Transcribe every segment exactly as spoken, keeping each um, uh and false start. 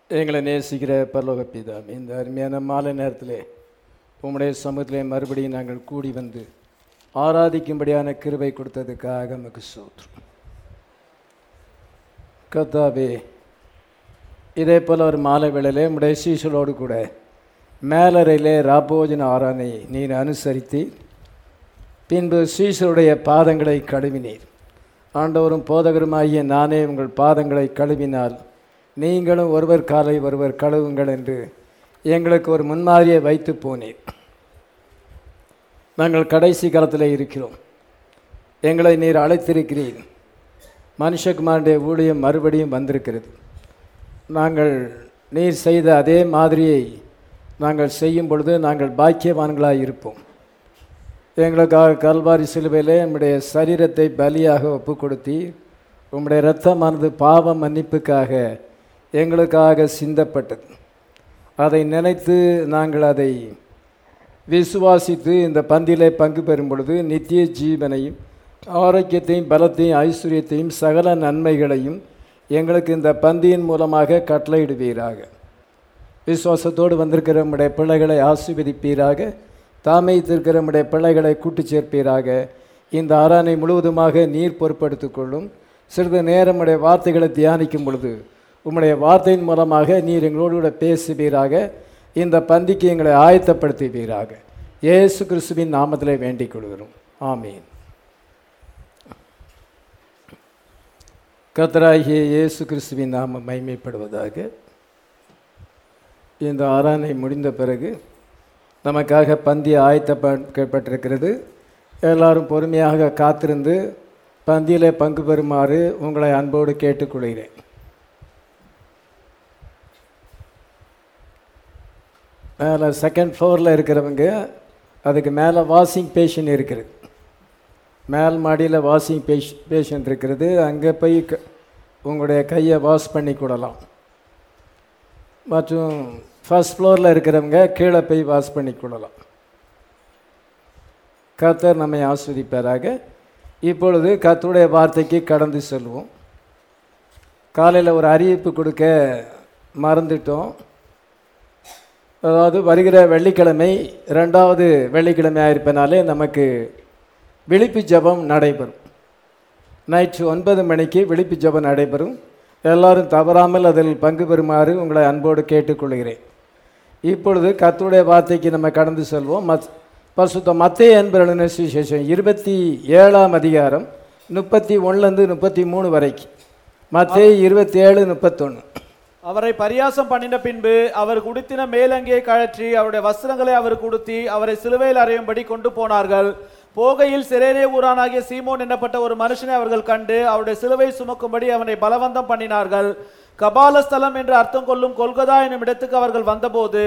எங்களை நேசிக்கிற பரலோக பிதாவே, இந்த அருமையான மாலை நேரத்திலே உம்முடைய சமூகத்திலே மறுபடியும் நாங்கள் கூடி வந்து ஆராதிக்கும்படியான கிருபை கொடுத்ததுக்காக நமக்கு ஸ்தோத்திரம். கர்த்தாவே, இதே போல் ஒரு மாலை வேளையிலே உம்முடைய சீஷலோடு கூட மேலறையிலே ராபோஜன ஆராதனை நீர் அனுசரித்து பின்பு சீஷருடைய பாதங்களை கழுவினீர். ஆண்டவரும் போதகருமாகிய நானே உங்கள் பாதங்களை கழுவினால் நீங்களும் ஒருவர் காலை ஒருவர் கழுவுங்கள் என்று எங்களுக்கு ஒரு முன்மாதிரியை வைத்து போனீர். நாங்கள் கடைசி காலத்தில் இருக்கிறோம். எங்களை நீர் அழைத்திருக்கிறீர். மனுஷகுமாரனுடைய ஊழியம் மறுபடியும் வந்திருக்கிறது. நாங்கள் நீர் செய்த அதே மாதிரியை நாங்கள் செய்யும் பொழுது நாங்கள் பாக்கியவான்களாக இருப்போம். எங்களுக்காக கல்வாரி சிலுவையிலே நம்முடைய சரீரத்தை பலியாக ஒப்பு கொடுத்தி உம்முடைய இரத்தமானது பாவ மன்னிப்புக்காக எங்களுக்காக சிந்தப்பட்டது. அதை நினைத்து நாங்கள் அதை விசுவாசித்து இந்த பந்தியிலே பங்கு பெறும் பொழுது நித்திய ஜீவனையும் ஆரோக்கியத்தையும் பலத்தையும் ஐஸ்வர்யத்தையும் சகல நன்மைகளையும் எங்களுக்கு இந்த பந்தியின் மூலமாக கட்டளையிடுவீராக. விசுவாசத்தோடு வந்திருக்கிற நம்முடைய பிள்ளைகளை ஆசீர்வதிப்பீராக. தாமைத்திருக்கிற நம்முடைய பிள்ளைகளை கூட்டு சேர்ப்பீராக. இந்த ஆராதனை முழுவதுமாக நீர் பொறுப்படுத்திக் கொள்ளும். சிறிது நேரம் நம்முடைய வார்த்தைகளை தியானிக்கும் பொழுது உம்முடைய வார்த்தையின் மூலமாக நீர் எங்களோடு கூட பேசுவீராக. இந்த பந்திக்கு எங்களை ஆயத்தப்படுத்துவீராக. இயேசு கிறிஸ்துவின் நாமத்திலே வேண்டிக் கொள்கிறோம். ஆமீன். கர்த்தராகிய இயேசு கிறிஸ்துவின் நாமம் மகிமைப்படுவதாக. இந்த ஆராதனை முடிந்த பிறகு நமக்காக பந்தி ஆயத்தப்பட்டிருக்கிறது. எல்லாரும் பொறுமையாக காத்திருந்து பந்தியிலே பங்கு பெறுமாறு உங்களை அன்போடு கேட்டுக்கொள்கிறேன். மேலே செகண்ட் ஃப்ளோரில் இருக்கிறவங்க, அதுக்கு மேலே வாஷிங் பேஷன் இருக்கிறது. மேல் மாடியில் வாஷிங் பேஷ் பேஷன் இருக்கிறது. அங்கே போய் க உங்களுடைய கையை வாஷ் பண்ணி கொள்ளலாம். மற்றும் ஃபர்ஸ்ட் ஃப்ளோரில் இருக்கிறவங்க கீழே போய் வாஷ் பண்ணி கொள்ளலாம். கர்த்தர் நம்மை ஆஸ்வதிப்பாராக. இப்பொழுது கர்த்தருடைய வார்த்தைக்கு கடந்து செல்வோம். காலையில் ஒரு அறிவிப்பு கொடுக்க மறந்துட்டோம். அதாவது வருகிற வெள்ளிக்கிழமை ரெண்டாவது வெள்ளிக்கிழமையாக இருப்பனாலே நமக்கு விழிப்பு ஜெபம் நடைபெறும். நைட்டு ஒன்பது மணிக்கு விழிப்பு ஜெபம் நடைபெறும். எல்லோரும் தவறாமல் அதில் பங்கு பெறுமாறு உங்களை அன்போடு கேட்டுக்கொள்கிறேன். இப்பொழுது கர்த்தருடைய வார்த்தைக்கு நம்ம கடந்து செல்வோம். மத் பரிசுத்த மத்தேயு என்பவரின் சுவிசேஷம் இருபத்தி ஏழாம் அதிகாரம் முப்பத்தி ஒன்றுலேருந்து முப்பத்தி மூணு வரைக்கும். மத்தேயு இருபத்தி ஏழு முப்பத்தொன்று. அவரை பரியாசம் பண்ணின பின்பு அவர் உடுத்தின மேலங்கியை கழற்றி அவருடைய வஸ்திரங்களை அவருக்கு உடுத்தி அவரை சிலுவையில் அறையும்படி கொண்டு போனார்கள். போகையில் சிரேனே ஊரானாகிய சீமோன் என்னப்பட்ட ஒரு மனுஷனை அவர்கள் கண்டு அவருடைய சிலுவை சுமக்கும்படி அவனை பலவந்தம் பண்ணினார்கள். கபாலஸ்தலம் என்று அர்த்தம் கொள்ளும் கொல்கதா என்னும் இடத்துக்கு அவர்கள் வந்தபோது,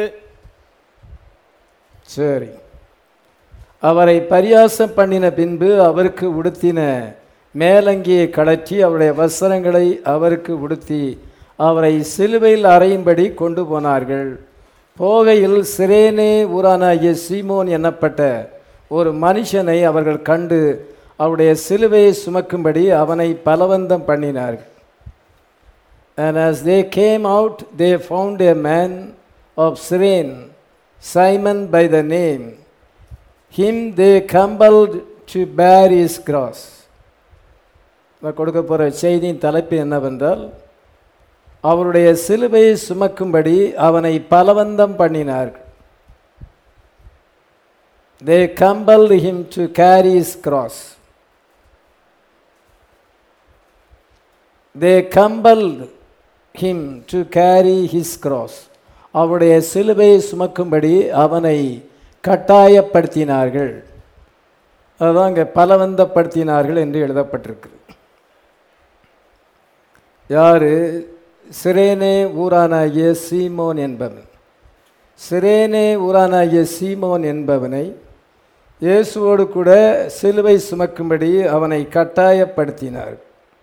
சரி, அவரை பரியாசம் பண்ணின பின்பு அவருக்கு உடுத்தின மேலங்கியை கழற்றி அவருடைய வஸ்திரங்களை அவருக்கு உடுத்தி அவரை சிலுவையில் அறையும்படி கொண்டு போனார்கள். போகையில் சிரேனே ஊரானாகிய சீமோன் என்னப்பட்ட ஒரு மனுஷனை அவர்கள் கண்டு அவருடைய சிலுவையை சுமக்கும்படி அவனை பலவந்தம் பண்ணினார்கள். And as they came out, they found a man of Cyrene, Simon by the name. Him they compelled to bear his cross. நான் கொடுக்க போகிற செய்தியின் தலைப்பு என்னவென்றால், அவருடைய சிலுவையை சுமக்கும்படி அவனை பலவந்தம் பண்ணினார்கள். They compelled him to carry his cross. They compelled him to carry his cross. அவருடைய சிலுவையை சுமக்கும்படி அவனை கட்டாயப்படுத்தினார்கள். அதுதான் அங்கே பலவந்தப்படுத்தினார்கள் என்று எழுதப்பட்டிருக்கு. யாரு? சிரேனே ஊரானாகிய சீமோன் என்பவன். சிரேனே ஊரானாகிய சீமோன் என்பவனை இயேசுவோடு கூட சிலுவை சுமக்கும்படி அவனை கட்டாயப்படுத்தினார்.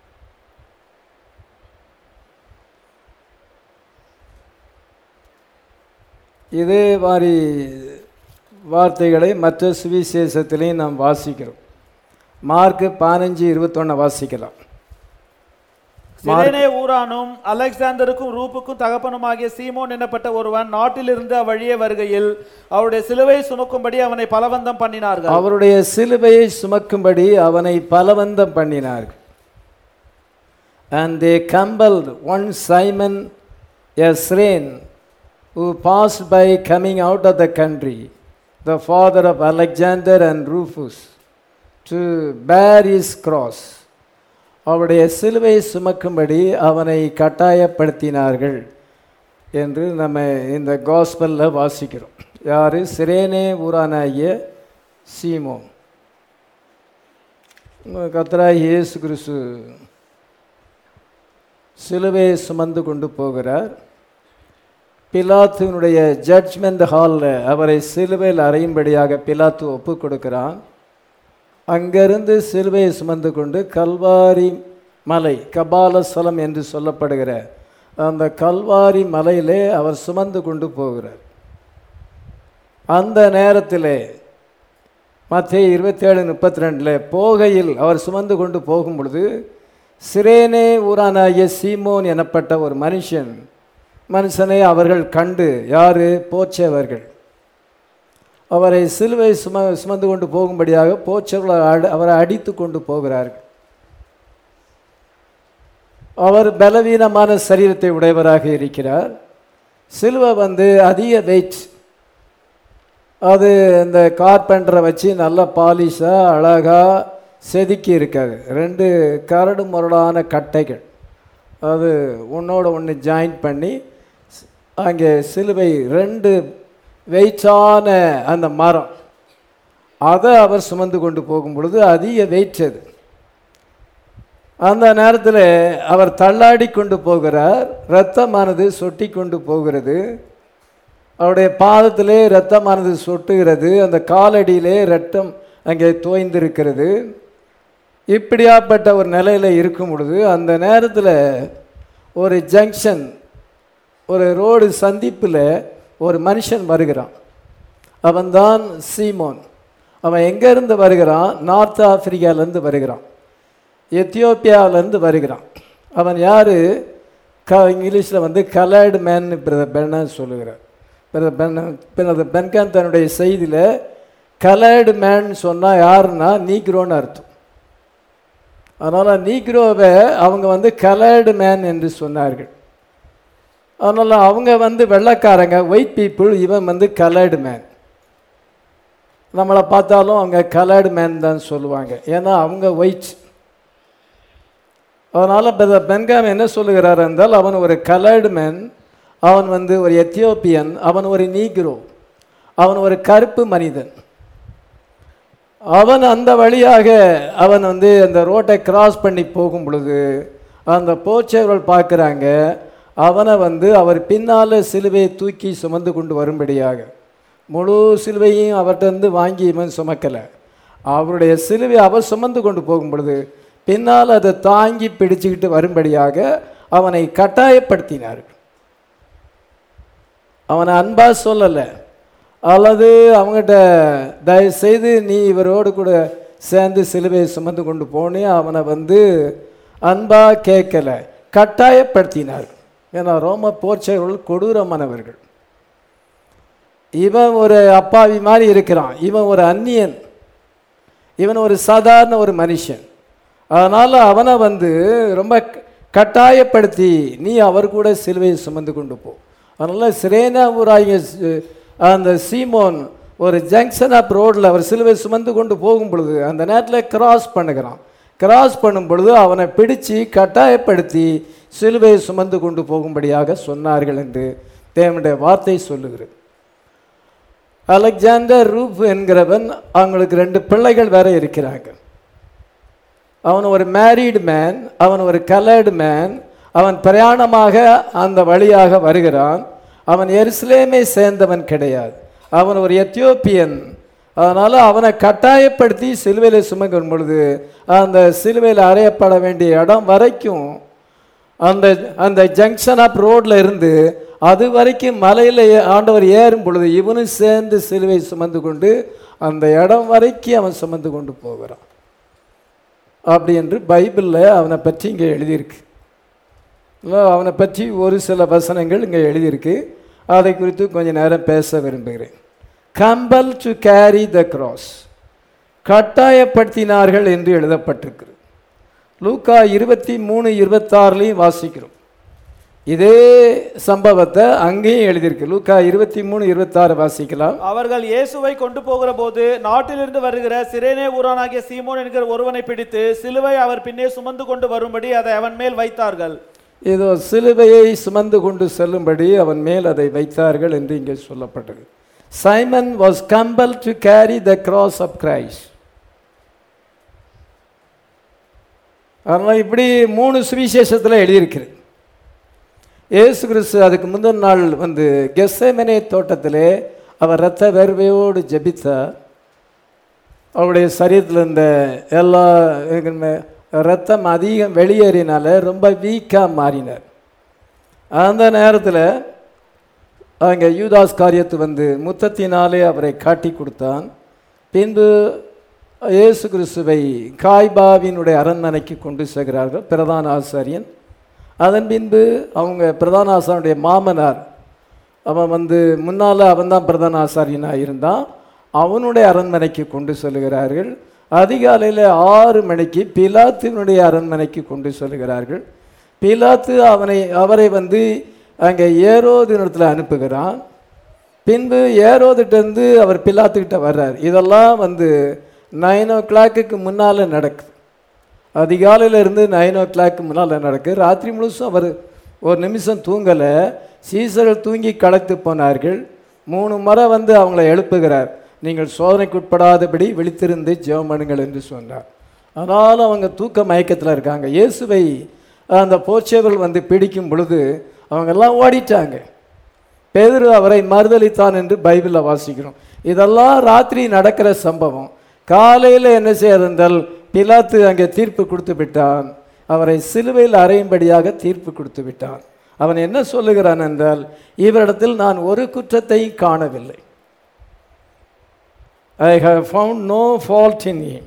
இதே மாதிரி வார்த்தைகளை மற்ற சுவிசேஷத்திலையும் நாம் வாசிக்கிறோம். மார்க்கு பதினஞ்சு இருபத்தொன்று வாசிக்கலாம். சிரேனே ஊரானும் அலெக்சாந்தருக்கும் ரூப்புக்கும் தகப்பனுமாகிய சீமோன் என்னப்பட்ட ஒருவன் நாட்டிலிருந்து அவ்வழியே வருகையில் அவருடைய சிலுவை சுமக்கும்படி அவனை பலவந்தம் பண்ணினார்கள். அவருடைய சிலுவையை சுமக்கும்படி அவனை பலவந்தம் பண்ணினார்கள். And they compelled one Simon, a Cyrene, who passed by coming out of the country, the father of Alexander and Rufus, to bear his cross. அவருடைய சிலுவையை சுமக்கும்படி அவனை கட்டாயப்படுத்தினார்கள் என்று நம்ம இந்த காஸ்பலில் வாசிக்கிறோம். யார்? சிரேனே ஊரானாகிய சீமோன். கர்த்தராகிய இயேசு கிறிஸ்து சிலுவையை சுமந்து கொண்டு போகிறார். பிலாத்துவினுடைய ஜட்ஜ்மெண்ட் ஹாலில் அவரை சிலுவையில் அறையும்படியாக பிலாத்து ஒப்பு கொடுக்கிறான். அங்கிருந்து சிலுவையை சுமந்து கொண்டு கல்வாரி மலை, கபாலஸ்தலம் என்று சொல்லப்படுகிற அந்த கல்வாரி மலையிலே அவர் சுமந்து கொண்டு போகிறார். அந்த நேரத்தில் மத்தேயு இருபத்தி ஏழு முப்பத்தி ரெண்டில் போகையில் அவர் சுமந்து கொண்டு போகும் பொழுது சிரேனே ஊரானாகிய சீமோன் எனப்பட்ட ஒரு மனுஷன் மனுஷனை அவர்கள் கண்டு, யார்? போச்சவர்கள். அவரை சிலுவை சும சுமந்து கொண்டு போகும்படியாக போச்சவர்கள் அவரை அடித்து கொண்டு போகிறார்கள். அவர் பலவீனமான சரீரத்தை உடையவராக இருக்கிறார். சிலுவை வந்து அதிக வெயிட். அது இந்த கார்பெண்டரை வச்சு நல்ல பாலிஷாக அழகாக செதுக்கி இருக்காது. ரெண்டு கரடு முரடான கட்டைகள் அது ஒன்றோட ஒன்று ஜாயின் பண்ணி அங்கே சிலுவை ரெண்டு வெயிட்டான அந்த மரம் அதை அவர் சுமந்து கொண்டு போகும் பொழுது அதிக வெயிட் அது. அந்த நேரத்தில் அவர் தள்ளாடி கொண்டு போகிறார். இரத்தமானது சொட்டி கொண்டு போகிறது. அவருடைய பாதத்திலே இரத்தமானது சொட்டுகிறது. அந்த காலடியிலே இரத்தம் அங்கே தோய்ந்திருக்கிறது. இப்படியாப்பட்ட ஒரு நிலையில் இருக்கும் பொழுது அந்த நேரத்தில் ஒரு ஜங்ஷன், ஒரு ரோடு சந்திப்பில் ஒரு மனுஷன் வருகிறான். அவன்தான் சீமோன். அவன் எங்கேருந்து வருகிறான்? நார்த் ஆப்பிரிக்காவிலேருந்து வருகிறான், எத்தியோப்பியாவிலேருந்து வருகிறான். அவன் யார்? க இங்கிலீஷில் வந்து கலர்டு மேன் பிரதர் பெர்னான் சொல்லுகிறார். பிரதர் பெர்னான் பிரதர் பென்கான் தன்னுடைய செய்தியில் கலர்டு மேன் சொன்னால் யாருன்னா நீக்ரோன்னு அர்த்தம். அதனால் நீக்ரோவை அவங்க வந்து கலர்டு மேன் என்று சொன்னார்கள். அதனால் அவங்க வந்து வெள்ளைக்காரங்க, ஒயிட் பீப்புள். இவன் வந்து கலர்டு மேன். நம்மளை பார்த்தாலும் அவங்க கலர்டு மேன் தான் சொல்லுவாங்க, ஏன்னா அவங்க ஒயிட். அதனால் பென்காம் என்ன சொல்லுகிறார் என்றால் அவன் ஒரு கலர்டு மேன், அவன் வந்து ஒரு எத்தியோப்பியன், அவன் ஒரு நீக்ரோ, அவன் ஒரு கருப்பு மனிதன். அவன் அந்த வழியாக அவன் வந்து அந்த ரோட்டை கிராஸ் பண்ணி போகும் பொழுது அந்த போச்சவர்கள் பார்க்குறாங்க. அவனை வந்து அவர் பின்னால் சிலுவையை தூக்கி சுமந்து கொண்டு வரும்படியாக, முழு சிலுவையும் அவர்கிட்ட வாங்கி இவன் சுமக்கலை. அவருடைய சிலுவை அவர் சுமந்து கொண்டு போகும் பொழுது பின்னால் அதை தாங்கி பிடிச்சுக்கிட்டு வரும்படியாக அவனை கட்டாயப்படுத்தினார்கள். அவனை அன்பாக சொல்லலை, அல்லது அவங்ககிட்ட தயவுசெய்து நீ இவரோடு கூட சேர்ந்து சிலுவையை சுமந்து கொண்டு போனே அவனை வந்து அன்பாக கேட்கலை, கட்டாயப்படுத்தினார்கள். ஏன்னா ரோம போர்ச்சவர்கள் கொடூரமானவர்கள். இவன் ஒரு அப்பாவி மாதிரி இருக்கிறான், இவன் ஒரு அந்நியன், இவன் ஒரு சாதாரண ஒரு மனுஷன். அதனால் அவனை வந்து ரொம்ப கட்டாயப்படுத்தி நீ அவர் கூட சிலுவையை சுமந்து கொண்டு போ. அதனால் சிரேனா ஊராகிய அந்த சீமோன் ஒரு ஜங்ஷன் ஆப் ரோடில் அவர் சிலுவை சுமந்து கொண்டு போகும் பொழுது அந்த நேரத்தில் கிராஸ் பண்ணுகிறான். கிராஸ் பண்ணும் பொழுது அவனை பிடிச்சு கட்டாயப்படுத்தி சிலுவையை சுமந்து கொண்டு போகும்படியாக சொன்னார்கள் என்று தேவனுடைய வார்த்தை சொல்லுகிறது. அலெக்சாண்டர் ரூப் என்கிறவன், அவங்களுக்கு ரெண்டு பிள்ளைகள் வேற இருக்கிறாங்க. அவன் ஒரு மேரீடு மேன், அவன் ஒரு கலர்டு மேன். அவன் பிரயாணமாக அந்த வழியாக வருகிறான். அவன் எருசலேமை சேர்ந்தவன் கிடையாது, அவன் ஒரு எத்தியோப்பியன். அதனால் அவனை கட்டாயப்படுத்தி சிலுவையில் சுமக்கும் பொழுது அந்த சிலுவையில் அறையப்பட வேண்டிய இடம் வரைக்கும் அந்த அந்த ஜங்ஷன் ஆப் ரோடில் இருந்து அது வரைக்கும் மலையில் ஆண்டவர் ஏறும் பொழுது இவனும் சேர்ந்து சிலுவை சுமந்து கொண்டு அந்த இடம் வரைக்கும் அவன் சுமந்து கொண்டு போகிறான். அப்படி என்று பைபிளில் அவனை பற்றி இங்கே எழுதியிருக்கு. இல்லை, அவனை பற்றி ஒரு சில வசனங்கள் இங்கே எழுதியிருக்கு. அதை குறித்து கொஞ்சம் நேரம் பேச விரும்புகிறேன். Compel to carry the cross, கட்டாயப்படுத்தினார்கள் என்று எழுதப்பட்டிருக்கு. லூக்கா இருபத்தி மூணு இருபத்தாறுலையும் வாசிக்கிறோம். இதே சம்பவத்தை அங்கேயும் எழுதியிருக்கு. லூக்கா இருபத்தி மூணு இருபத்தாறு வாசிக்கலாம். அவர்கள் இயேசுவை கொண்டு போகிற போது நாட்டிலிருந்து வருகிற சிரேனே ஊரானாகிய சீமோன் என்கிற ஒருவனை பிடித்து சிலுவை அவர் பின்னே சுமந்து கொண்டு வரும்படி அதை அவன் மேல் வைத்தார்கள். ஏதோ சிலுவையை சுமந்து கொண்டு செல்லும்படி அவன் மேல் அதை வைத்தார்கள் என்று இங்கே சொல்லப்பட்டது. Simon was compel to carry the cross of Christ. அதனால் இப்படி மூணு சுவிசேஷத்தில் எழுதியிருக்கிறது. இயேசு கிறிஸ்து அதுக்கு முந்தின நாள் வந்து கெத்செமனே தோட்டத்திலே அவர் இரத்த வேர்வையோடு ஜெபித்தார். அவருடைய சரீரத்தில் இருந்த எல்லா இரத்தம் அதிகம் வெளியேறினால ரொம்ப வீக்காக மாறினார். அந்த நேரத்தில் அங்கே யூதாஸ் காரியத்து வந்து முத்தத்தினாலே அவரை காட்டி கொடுத்தான். பின்பு இயேசு கிறிஸ்துவை காய்பாவினுடைய அரண்மனைக்கு கொண்டு செல்கிறார்கள் பிரதான ஆசாரியன். அதன் பின்பு அவங்க பிரதான ஆசாரியனுடைய மாமனார், அவன் வந்து முன்னால் அவன் தான் பிரதான ஆசாரியனாக இருந்தான், அவனுடைய அரண்மனைக்கு கொண்டு செல்கிறார்கள். அதிகாலையில் ஆறு மணிக்கு பிலாத்துனுடைய அரண்மனைக்கு கொண்டு செல்கிறார்கள். பிலாத்து அவனை அவரை வந்து அங்கே ஏரோது இடத்துல அனுப்புகிறான். பின்பு ஏரோதுகிட்டேருந்து அவர் பிலாத்துக்கிட்ட வர்றார். இதெல்லாம் வந்து நைன் ஓ கிளாக்கு முன்னால் நடக்குது. அதிகாலையில் இருந்து நைன் ஓ கிளாக்கு முன்னால் நடக்குது. ராத்திரி முழுசும் அவர் ஒரு நிமிஷம் தூங்கலை. சீசர்கள் தூங்கி களைத்து போனார்கள். மூணு முறை வந்து அவங்கள எழுப்புகிறார். நீங்கள் சோதனைக்கு உட்படாதபடி விழித்திருந்து ஜெபம் பண்ணுங்கள் என்று சொன்னார். அதனால் அவங்க தூக்க மயக்கத்தில் இருக்காங்க. இயேசுவை அந்த போர்ச்சேவர்கள் வந்து பிடிக்கும் பொழுது அவங்கெல்லாம் ஓடிட்டாங்க. பேதுரு அவரை மறுதலித்தான் என்று பைபிளில் வாசிக்கிறோம். இதெல்லாம் ராத்திரி நடக்கிற சம்பவம். காலையில் என்ன செய்யறதால் பிலாத்து அங்கே தீர்ப்பு கொடுத்து விட்டான். அவரை சிலுவையில் அறையும்படியாக தீர்ப்பு கொடுத்து விட்டான். அவன் என்ன சொல்லுகிறான் என்றால், இவரிடத்தில் நான் ஒரு குற்றத்தையும் காணவில்லை. I have found no fault in him.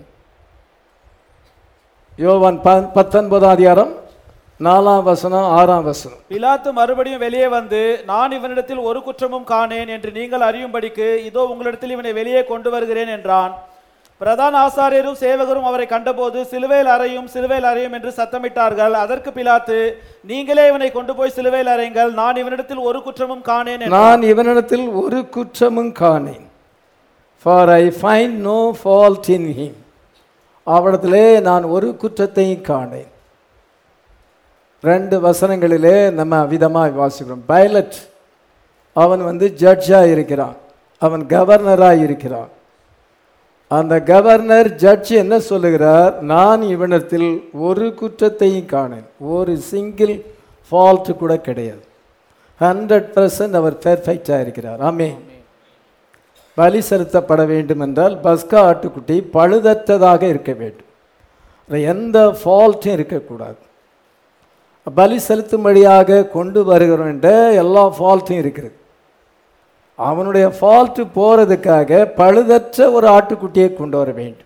யோவான் பத்தொன்பதாம் அதிகாரம் நாலாம் வசனம் ஆறாம் வசனம். பிலாத்து மறுபடியும் வெளியே வந்து, நான் இவனிடத்தில் ஒரு குற்றமும் காணேன் என்று நீங்கள் அறியும்படிக்கு இதோ உங்களிடத்தில் இவனை வெளியே கொண்டு வருகிறேன் என்றான். பிரதான ஆசாரியரும் சேவகரும் அவரை கண்டபோது சிலுவையில் அறையும் சிலுவையில் அறையும் என்று சத்தமிட்டார்கள். அதற்கு பிலாத்து, நீங்களே இவனை கொண்டு போய் சிலுவையில் அறையுங்கள், நான் இவனிடத்தில் ஒரு குற்றமும் காணேன் நான் இவனிடத்தில் ஒரு குற்றமும் காணேன். For I find no fault in him. அவரிடத்திலே நான் ஒரு குற்றத்தையும் காணேன். ரெண்டு வசனங்களிலே நம்ம விதமாக வாசிக்கிறோம். பைலட் அவன் வந்து ஜட்ஜாக இருக்கிறான், அவன் கவர்னராக இருக்கிறான். அந்த கவர்னர் ஜட்ஜ் என்ன சொல்லுகிறார், நான் இவனிடத்தில் ஒரு குற்றத்தையும் காணேன், ஒரு சிங்கிள் ஃபால்ட் கூட கிடையாது. ஹண்ட்ரட் பர்சன்ட் அவர் பெர்ஃபெக்டாக இருக்கிறார். ஆமென். பலி செலுத்தப்பட வேண்டும் என்றால் பஸ்கா ஆட்டுக்குட்டி பழுதற்றதாக இருக்க வேண்டும், எந்த ஃபால்ட்டும் இருக்கக்கூடாது. பலி செலுத்தும்படியாக கொண்டு வருகிறோம் என்ற எல்லா ஃபால்ட்டும் இருக்கிறது. அவனுடைய ஃபால்ட்டு போகிறதுக்காக பழுதற்ற ஒரு ஆட்டுக்குட்டியை கொண்டு வர வேண்டும்.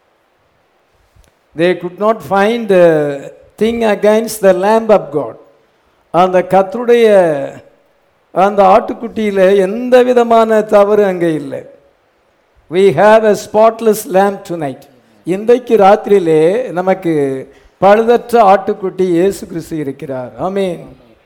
They could not find a thing against the lamb of God. அந்த கர்த்தருடைய அந்த ஆட்டுக்குட்டியில் எந்த விதமான தவறு அங்கே இல்லை. We have a spotless lamb tonight. இன்றைக்கு ராத்திரியிலே நமக்கு பழுதற்ற ஆட்டுக்குட்டி இயேசு கிறிஸ்து இருக்கிறார். ஆமென்.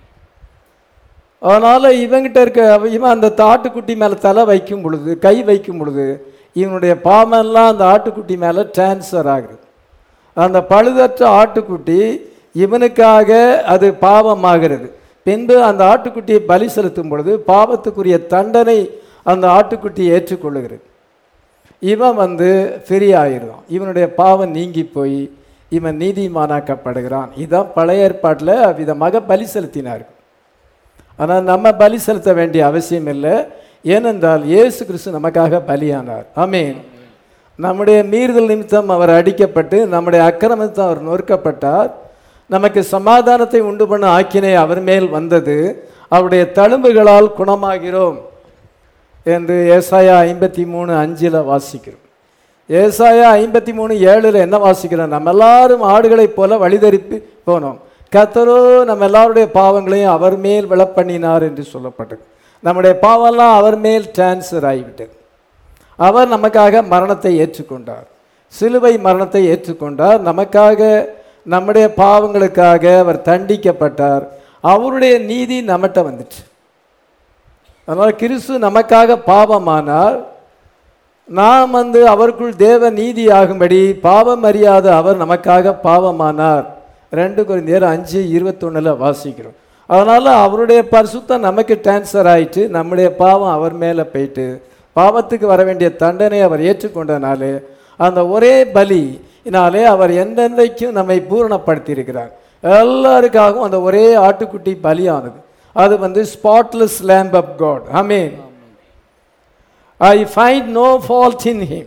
அதனால் இவங்கிட்ட இருக்க இவன் அந்த ஆட்டுக்குட்டி மேலே தலை வைக்கும் பொழுது, கை வைக்கும் பொழுது இவனுடைய பாவமெல்லாம் அந்த ஆட்டுக்குட்டி மேலே டிரான்ஸ்ஃபர் ஆகுது. அந்த பழுதற்ற ஆட்டுக்குட்டி இவனுக்காக அது பாவமாகிறது. பின்பு அந்த ஆட்டுக்குட்டியை பலி செலுத்தும் பொழுது பாவத்துக்குரிய தண்டனை அந்த ஆட்டுக்குட்டி ஏற்றுக்கொள்ளுகிறது. இவன் வந்து ஃப்ரீ ஆகிடுவான். இவனுடைய பாவம் நீங்கி போய் இவன் நீதிமானாக்கப்படுகிறான். இதுதான் பழைய ஏற்பாட்டில் விதமாக பலி செலுத்தினார்கள். ஆனால் நம்ம பலி செலுத்த வேண்டிய அவசியம் இல்லை. ஏனென்றால் இயேசு கிறிஸ்து நமக்காக பலியானார். ஆமென். நம்முடைய மீறுதல் நிமித்தம் அவர் அடிக்கப்பட்டு, நம்முடைய அக்கிரமத்தை அவர் நொறுக்கப்பட்டார். நமக்கு சமாதானத்தை உண்டு பண்ண ஆக்கினை அவர் மேல் வந்தது. அவருடைய தழும்புகளால் குணமாகிறோம் என்று ஏசாயா ஐம்பத்தி மூணு அஞ்சில் வாசிக்கிறோம். ஏசாயா ஐம்பத்தி மூணு ஏழில் என்ன வாசிக்கிறோம், நம்ம எல்லாரும் ஆடுகளைப் போல வழிதரிப்பு போனோம், கர்த்தரோ நம்ம எல்லாருடைய பாவங்களையும் அவர் மேல் விழப்பண்ணினார் என்று சொல்லப்பட்டது. நம்முடைய பாவம்லாம் அவர் மேல் டிரான்ஸ்ஃபர் ஆகிவிட்டது. அவர் நமக்காக மரணத்தை ஏற்றுக்கொண்டார், சிலுவை மரணத்தை ஏற்றுக்கொண்டார். நமக்காக, நம்முடைய பாவங்களுக்காக அவர் தண்டிக்கப்பட்டார். அவருடைய நீதி நம்மகிட்ட வந்துச்சு. அதனால் கிறிஸ்து நமக்காக பாவமானார். நாம் வந்து அவருக்குள் தேவ நீதி ஆகும்படி பாவம் அறியாத அவர் நமக்காக பாவமானார். ரெண்டு கொரிந்தியர் அஞ்சு இருபத்தொன்னில் வாசிக்கிறோம். அதனால் அவருடைய பரிசுத்தம் நமக்கு டிரான்ஸ்ஃபர் ஆயிட்டு நம்முடைய பாவம் அவர் மேலே போயிட்டு பாவத்துக்கு வர வேண்டிய தண்டனை அவர் ஏற்றுக்கொண்டனாலே அந்த ஒரே பலினாலே அவர் எந்தெந்தைக்கும் நம்மை பூரணப்படுத்தியிருக்கிறார். எல்லாருக்காகவும் அந்த ஒரே ஆட்டுக்குட்டி பலியானது. அது வந்து ஸ்பாட்லெஸ் lamb of God. ஆமென். I find no fault in him.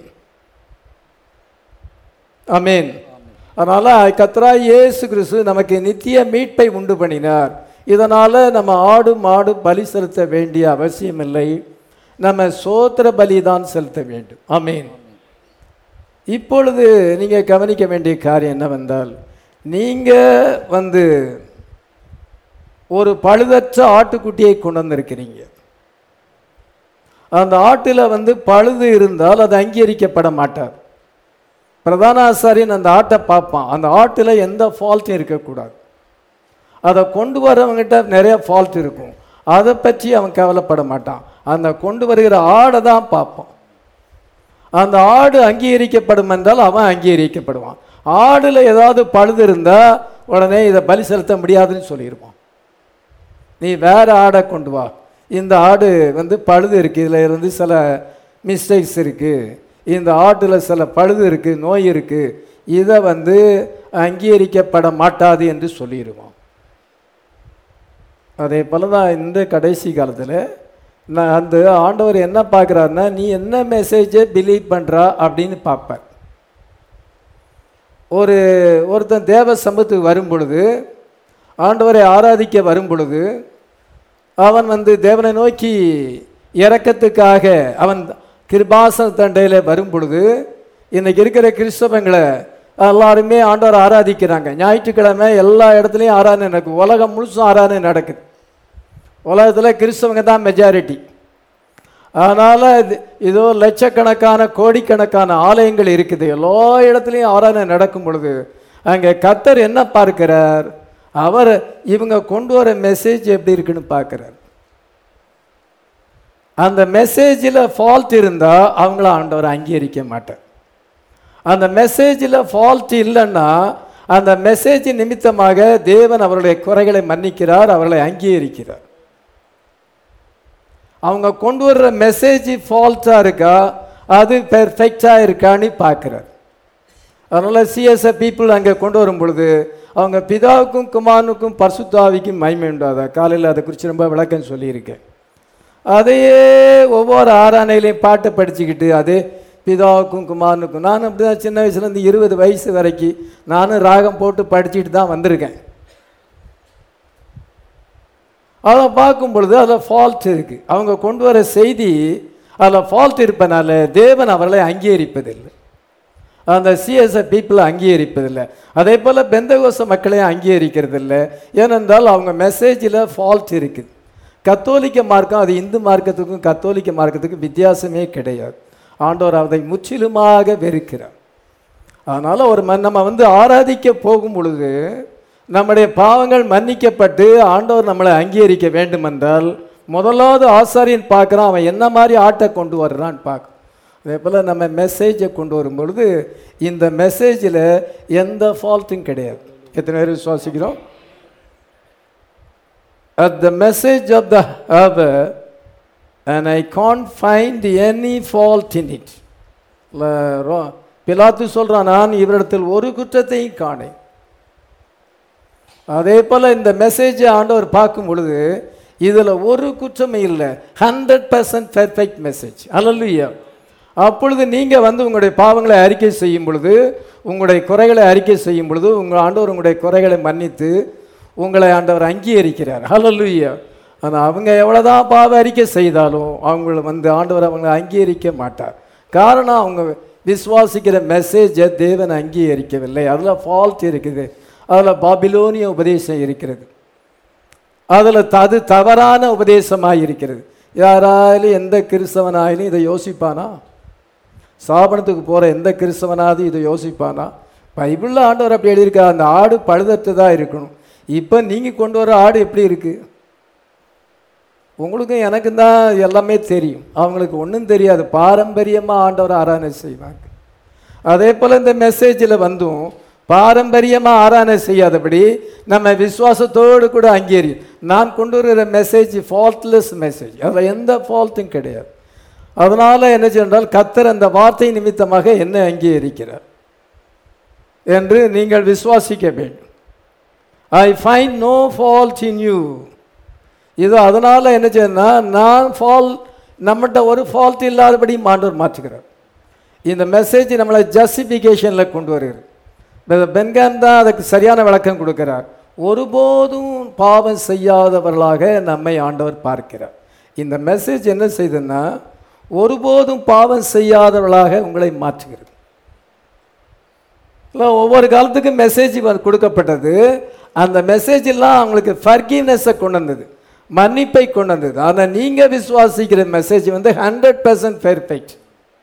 ஆமென். அதனால் கர்த்தராகிய இயேசு கிறிஸ்து நமக்கு நித்திய மீட்பை உண்டு பண்ணினார். இதனால் நம்ம ஆடு மாடு பலி செலுத்த வேண்டிய அவசியம் இல்லை. நம்ம சோத்திர பலி தான் செலுத்த வேண்டும். ஆமென். இப்பொழுது நீங்கள் கவனிக்க வேண்டிய காரியம் என்னவென்றால், நீங்கள் வந்து ஒரு பழுதற்ற ஆட்டுக்குட்டியை கொண்டு வந்திருக்கிறீங்க. அந்த ஆட்டில் வந்து பழுது இருந்தால் அது அங்கீகரிக்கப்பட மாட்டார். பிரதான ஆசாரியன் அந்த ஆட்டை பார்ப்பான். அந்த ஆட்டில் எந்த ஃபால்ட்டும் இருக்கக்கூடாது. அதை கொண்டு வரவங்கிட்ட நிறைய ஃபால்ட் இருக்கும். அதை பற்றி அவன் கவலைப்பட மாட்டான். அந்த கொண்டு வருகிற ஆடை தான் பார்ப்பான். அந்த ஆடு அங்கீகரிக்கப்படும் என்றால் அவன் அங்கீகரிக்கப்படுவான். ஆடில் ஏதாவது பழுது இருந்தால் உடனே இதை பலி செலுத்த முடியாதுன்னு சொல்லிடுவான். நீ வேறு ஆடை கொண்டு வா, இந்த ஆடு வந்து பழுது இருக்குது, இதில் இருந்து சில மிஸ்டேக்ஸ் இருக்குது, இந்த ஆட்டில் சில பழுது இருக்குது, நோய் இருக்குது, இதை வந்து அங்கீகரிக்கப்பட மாட்டாது என்று சொல்லிடுவான். அதே போல தான் இந்த கடைசி காலத்தில் நான் அந்த ஆண்டவர் என்ன பார்க்குறாருன்னா, நீ என்ன மெசேஜை பிலீவ் பண்ணுறா அப்படின்னு பார்ப்பார். ஒரு ஒருத்தன் தேவ சமூகத்துக்கு வரும் பொழுது, ஆண்டவரை ஆராதிக்க வரும் பொழுது, அவன் வந்து தேவனை நோக்கி இரக்கத்துக்காக அவன் கிருபாசன தண்டையில் வரும் பொழுது, இன்றைக்கி இருக்கிற கிறிஸ்தவங்களை எல்லாருமே ஆண்டவரை ஆராதிக்கிறாங்க. ஞாயிற்றுக்கிழமை எல்லா இடத்துலையும் ஆராதனை நடக்குது. உலகம் முழுசும் ஆராதனை நடக்குது. உலகத்தில் கிறிஸ்தவங்க தான் மெஜாரிட்டி. அதனால் இதோ லட்சக்கணக்கான கோடிக்கணக்கான ஆலயங்கள் இருக்குது. எல்லா இடத்துலையும் ஆராதனை நடக்கும் பொழுது அங்கே கர்த்தர் என்ன பார்க்கிறார்? அவர் இவங்க கொண்டு வர மெசேஜ் எப்படி இருக்குன்னு பார்க்குறார். அந்த மெசேஜில் ஃபால்ட் இருந்தால் அவங்கள ஆண்டவர் அங்கீகரிக்க மாட்டார். அந்த மெசேஜில் ஃபால்ட் இல்லைன்னா அந்த மெசேஜ் நிமித்தமாக தேவன் அவருடைய குறைகளை மன்னிக்கிறார், அவர்களை அங்கீகரிக்கிறார். அவங்க கொண்டு வர்ற மெசேஜ் ஃபால்ட்டாக இருக்கா, அது பெர்ஃபெக்டாக இருக்கான்னு பார்க்குறார். அதனால் சிஎஸ்ஐ பீப்புள் அங்கே கொண்டு வரும் பொழுது அவங்க பிதாவுக்கும் குமாரனுக்கும் பரிசுத்தாவிக்கும் மகிமை உண்டாதா. காலையில் அதை குறித்து ரொம்ப விளக்கம் சொல்லியிருக்கேன். அதையே ஒவ்வொரு ஆராதனையிலையும் பாட்டை படிச்சுக்கிட்டு அதே பிதாவுக்கும் குமாரனுக்கும், நானும் அப்படி தான் சின்ன வயசுலேருந்து இருபது வயசு வரைக்கும் நானும் ராகம் போட்டு படிச்சுட்டு தான் வந்திருக்கேன். அதை பார்க்கும் பொழுது அதில் ஃபால்ட் இருக்குது. அவங்க கொண்டு வர செய்தி அதில் ஃபால்ட் இருப்பனால தேவன் அவர்களை அங்கீகரிப்பதில்லை. அந்த சிஎஸ்ஐ பீப்புளை அங்கீகரிப்பதில்லை. அதே போல் பெந்தகோச மக்களையும் அங்கீகரிக்கிறதில்லை. ஏனென்றால் அவங்க மெசேஜில் ஃபால்ட் இருக்குது. கத்தோலிக்க மார்க்கம், அது இந்து மார்க்கத்துக்கும் கத்தோலிக்க மார்க்கத்துக்கும் வித்தியாசமே கிடையாது. ஆண்டவர் அதை முற்றிலுமாக வெறுக்கிறார். அதனால் ஒரு நம்ம வந்து ஆராதிக்க போகும் பொழுது நம்முடைய பாவங்கள் மன்னிக்கப்பட்டு ஆண்டவர் நம்மளை அங்கீகரிக்க வேண்டுமென்றால் முதலாவது ஆசாரியன் பார்க்குறான், அவன் என்ன மாதிரி ஆட்டை கொண்டு வர்றான்னு பார்க்க. அதே போல் நம்ம மெசேஜை கொண்டு வரும் பொழுது இந்த மெசேஜில் எந்த ஃபால்ட்டும் கிடையாது. எத்தனை பேர் விசுவாசிக்கிறோம்? At the message of the hour, and I can't find any fault in it. பிலாத்து சொல்கிறான், நான் இவரிடத்தில் ஒரு குற்றத்தையும் காணேன். அதே போல் இந்த மெசேஜை ஆண்டவர் பார்க்கும் பொழுது இதில் ஒரு குற்றமே இல்லை. Hundred percent perfect message. அல்லேலூயா. அப்பொழுது நீங்கள் வந்து உங்களுடைய பாவங்களை அறிக்கை செய்யும் பொழுது, உங்களுடைய குறைகளை அறிக்கை செய்யும் பொழுது உங்கள் ஆண்டவர் உங்களுடைய குறைகளை மன்னித்து உங்களை ஆண்டவர் அங்கீகரிக்கிறார். ஹல்லேலூயா. ஆனால் அவங்க எவ்வளோதான் பாவ அறிக்கை செய்தாலும் அவங்கள வந்து ஆண்டவர் அவங்களை அங்கீகரிக்க மாட்டார். காரணம் அவங்க விசுவாசிக்கிற மெசேஜை தேவன் அங்கீகரிக்கவில்லை. அதில் ஃபால்ட் இருக்குது. அதில் பாபிலோனிய உபதேசம் இருக்கிறது. அதில் அது தவறான உபதேசமாக இருக்கிறது. யாராலும் எந்த கிறிஸ்தவனாயிலும் இதை யோசிப்பானா? சாபனத்துக்கு போகிற எந்த கிறிஸ்தவனாவது இதை யோசிப்பானா? பைபிளில் ஆண்டவர் அப்படி எழுதியிருக்கா, அந்த ஆடு பழுதற்றதாக இருக்கணும். இப்போ நீங்கள் கொண்டு வர ஆடு எப்படி இருக்குது? உங்களுக்கும் எனக்கும் தான் எல்லாமே தெரியும், அவங்களுக்கு ஒன்றும் தெரியாது. பாரம்பரியமாக ஆண்டவர் ஆராதனை செய்வாங்க. அதே போல் இந்த மெசேஜில் வந்தும் பாரம்பரியமாக ஆராதனை செய்யாதபடி நம்ம விசுவாசத்தோடு கூட அங்கீகரி. நான் கொண்டு வருகிற மெசேஜ் ஃபால்ட்லெஸ் மெசேஜ், அதில் எந்த ஃபால்ட்டும் கிடையாது. அதனால் என்ன சொன்னால் கர்த்தர் அந்த வார்த்தை நிமித்தமாக என்ன அங்கீகரிக்கிறார் என்று நீங்கள் விசுவாசிக்க வேண்டும். I find no fault in you. இது அதனால் என்ன செய்யணும்னா, நான் ஃபால் நம்மகிட்ட ஒரு ஃபால்ட் இல்லாதபடி ஆண்டவர் மாற்றுகிறார். இந்த மெசேஜ் நம்மளை ஜஸ்டிஃபிகேஷனில் கொண்டு வருகிறது. பென்கான் தான் அதுக்கு சரியான விளக்கம் கொடுக்கிறார். ஒருபோதும் பாவம் செய்யாதவர்களாக நம்மை ஆண்டவர் பார்க்கிறார். இந்த மெசேஜ் என்ன செய்யுதுன்னா, ஒருபோதும் பாவம் செய்யாதவர்களாக உங்களை மாற்றுகிறது. இல்லை, ஒவ்வொரு காலத்துக்கும் மெசேஜ் கொடுக்கப்பட்டது. அந்த மெசேஜ் எல்லாம் அவங்களுக்கு ஃபர்கிவ்னஸை கொண்டு வந்தது, மன்னிப்பை கொண்டு வந்தது. ஆனால் நீங்கள் விசுவாசிக்கிற மெசேஜ் வந்து ஹண்ட்ரட் பர்சன்ட் பெர்ஃபெக்ட்.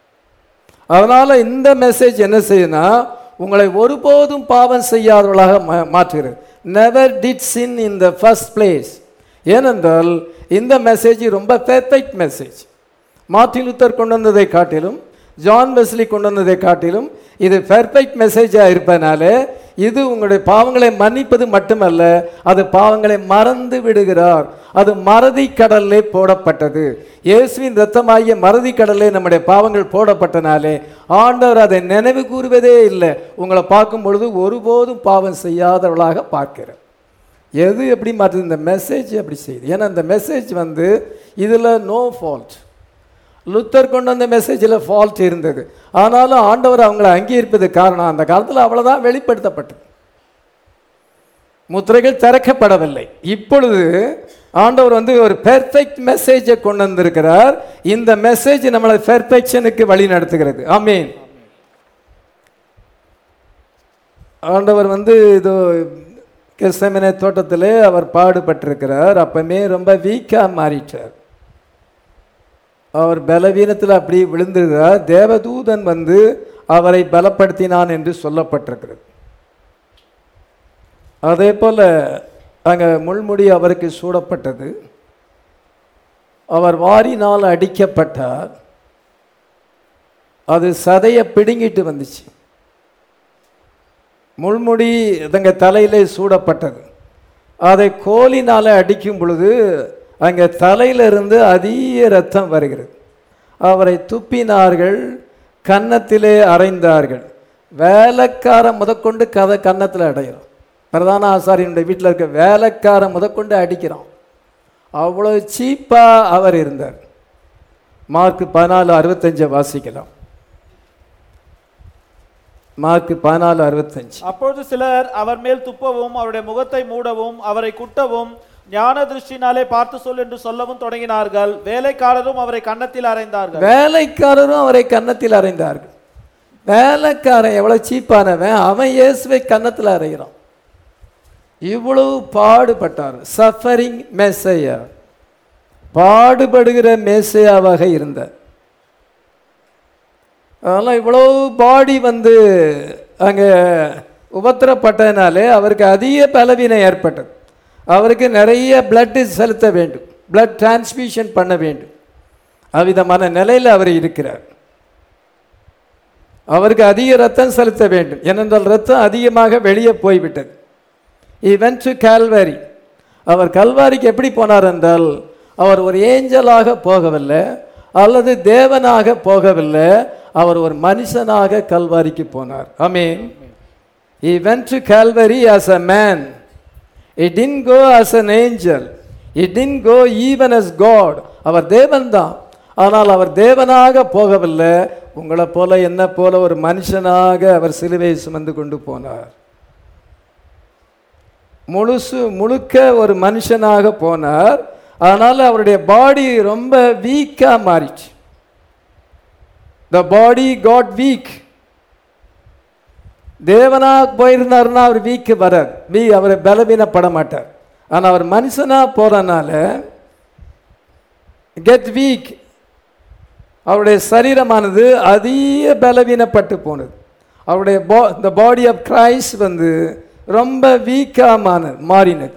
அதனால் இந்த மெசேஜ் என்ன செய்யுதுன்னா, உங்களை ஒருபோதும் பாவம் செய்யாதவர்களாக மாற்றுகிறது. Never did sin in the first place. ஏனென்றால் இந்த மெசேஜ் ரொம்ப பெர்ஃபெக்ட் மெசேஜ். மார்ட்டின் லூத்தர் கொண்டு வந்ததை காட்டிலும், ஜான் வெஸ்லி கொண்டு வந்ததை காட்டிலும் இது பெர்ஃபெக்ட் மெசேஜாக இருப்பதனால இது உங்களுடைய பாவங்களை மன்னிப்பது மட்டுமல்ல, அது பாவங்களை மறந்து விடுகிறார். அது மறதி கடலிலே போடப்பட்டது. இயேசுவின் இரத்தமாகிய மறதி கடலிலே நம்முடைய பாவங்கள் போடப்பட்டனாலே ஆண்டவர் அதை நினைவு கூறுவதே இல்லை. உங்களை பார்க்கும் பொழுது ஒருபோதும் பாவம் செய்யாதவர்களாக பார்க்கிறார். எது எப்படி மாற்றுது? இந்த மெசேஜ் அப்படி செய்யுது. ஏன்னா இந்த மெசேஜ் வந்து இதில் நோ ஃபால்ட். லுத்தர் கொண்டு வந்த மெசேஜில் ஃபால்ட் இருந்தது. ஆனாலும் ஆண்டவர் அவங்களை அங்கீகரிப்பது காரணம், அந்த காலத்தில் அவ்வளோதான் வெளிப்படுத்தப்பட்டது, முத்திரைகள் திறக்கப்படவில்லை. இப்பொழுது ஆண்டவர் வந்து ஒரு பெர்ஃபெக்ட் மெசேஜை கொண்டு வந்திருக்கிறார். இந்த மெசேஜ் நம்மளை பெர்ஃபெக்ஷனுக்கு வழி நடத்துகிறது. ஆமீன். ஆண்டவர் வந்து இது கெத்செமனே தோட்டத்திலே அவர் பாடுபட்டிருக்கிறார். அப்பமே ரொம்ப வீக்காக மாறிட்டார். அவர் பலவீனத்தில் அப்படி விழுந்திருக்கிறார். தேவதூதன் வந்து அவரை பலப்படுத்தினான் என்று சொல்லப்பட்டிருக்கிறது. அதே போல் அங்கே முள்முடி அவருக்கு சூடப்பட்டது. அவர் வாரினால் அடிக்கப்பட்டார். அது சதையை பிடுங்கிட்டு வந்துச்சு. முள்முடி தங்க தலையிலே சூடப்பட்டது. அதை கோலினால் அடிக்கும் பொழுது அங்கே தலையிலிருந்து அதிக ரத்தம் வருகிறது. அவரை துப்பினார்கள், கன்னத்திலே அறைந்தார்கள். வேலைக்காரன் முதற்கொண்டு கதை கன்னத்தில் அடைகிறோம். பிரதான ஆசாரியனுடைய வீட்டில் இருக்க வேலைக்காரன் முதற்கொண்டு அடிக்கிறான். அவ்வளோ சீப்பாக அவர் இருந்தார். மார்க் பதினாலு அறுபத்தஞ்சை வாசிக்கலாம். மார்க் பதினாலு அறுபத்தஞ்சு. அப்பொழுது சிலர் அவர் மேல் துப்பவும் அவருடைய முகத்தை மூடவும் அவரை குட்டவும் ஞான திருஷ்டினாலே பார்த்து சொல் என்று சொல்லவும் தொடங்கினார்கள். வேலைக்காரரும் அவரை கன்னத்தில் அறைந்தார்கள். வேலைக்காரரும் அவரை கன்னத்தில் அறைந்தார்கள். வேலைக்காரன் எவ்வளவு சீப்பானவன், அவன் இயேசுவை கன்னத்தில் அறைகிறான். இவ்வளவு பாடுபட்டார். சஃபரிங் மேசையா, பாடுபடுகிற மேசையாவாக இருந்தார். அதனால் இவ்வளோ பாடி வந்து அங்கே உபத்திரப்பட்டதுனாலே அவருக்கு அதிக பலவீனம் ஏற்பட்டது. அவருக்கு நிறைய பிளட் செலுத்த வேண்டும், பிளட் டிரான்ஸ்மிஷன் பண்ண வேண்டும். அவ்விதமான நிலையில் அவர் இருக்கிறார். அவருக்கு அதிக ரத்தம் செலுத்த வேண்டும். ஏனென்றால் ரத்தம் அதிகமாக வெளியே போய்விட்டது. He went to Calvary. அவர் கல்வாரிக்கு எப்படி போனார் என்றால், அவர் ஒரு ஏஞ்சலாக போகவில்லை அல்லது தேவனாக போகவில்லை, அவர் ஒரு மனுஷனாக கல்வாரிக்கு போனார். ஆமென். He went to Calvary as a man. He didn't go as an angel. He didn't go even as God. அவர் தேவன்தான், ஆனால் அவர் தேவனாக போகவில்லை. உங்களை போல என்ன போல ஒரு மனுஷனாக அவர் சிலுவை சுமந்து கொண்டு போனார். முழுசு முழுக்க ஒரு மனுஷனாக போனார். அதனால் அவருடைய பாடி ரொம்ப வீக்காக மாறிச்சு. The body got weak. தேவனா போயிருந்தாருன்னா அவர் வீக்கு வரார், வீ அவரை பலவீனப்பட மாட்டார். ஆனால் அவர் மனுஷனா போறனால கெட் வீக், அவருடைய சரீரமானது அதிக பலவீனப்பட்டு போனது. அவருடைய இந்த பாடி ஆஃப் கிரைஸ்ட் வந்து ரொம்ப வீக்கான மாறினது.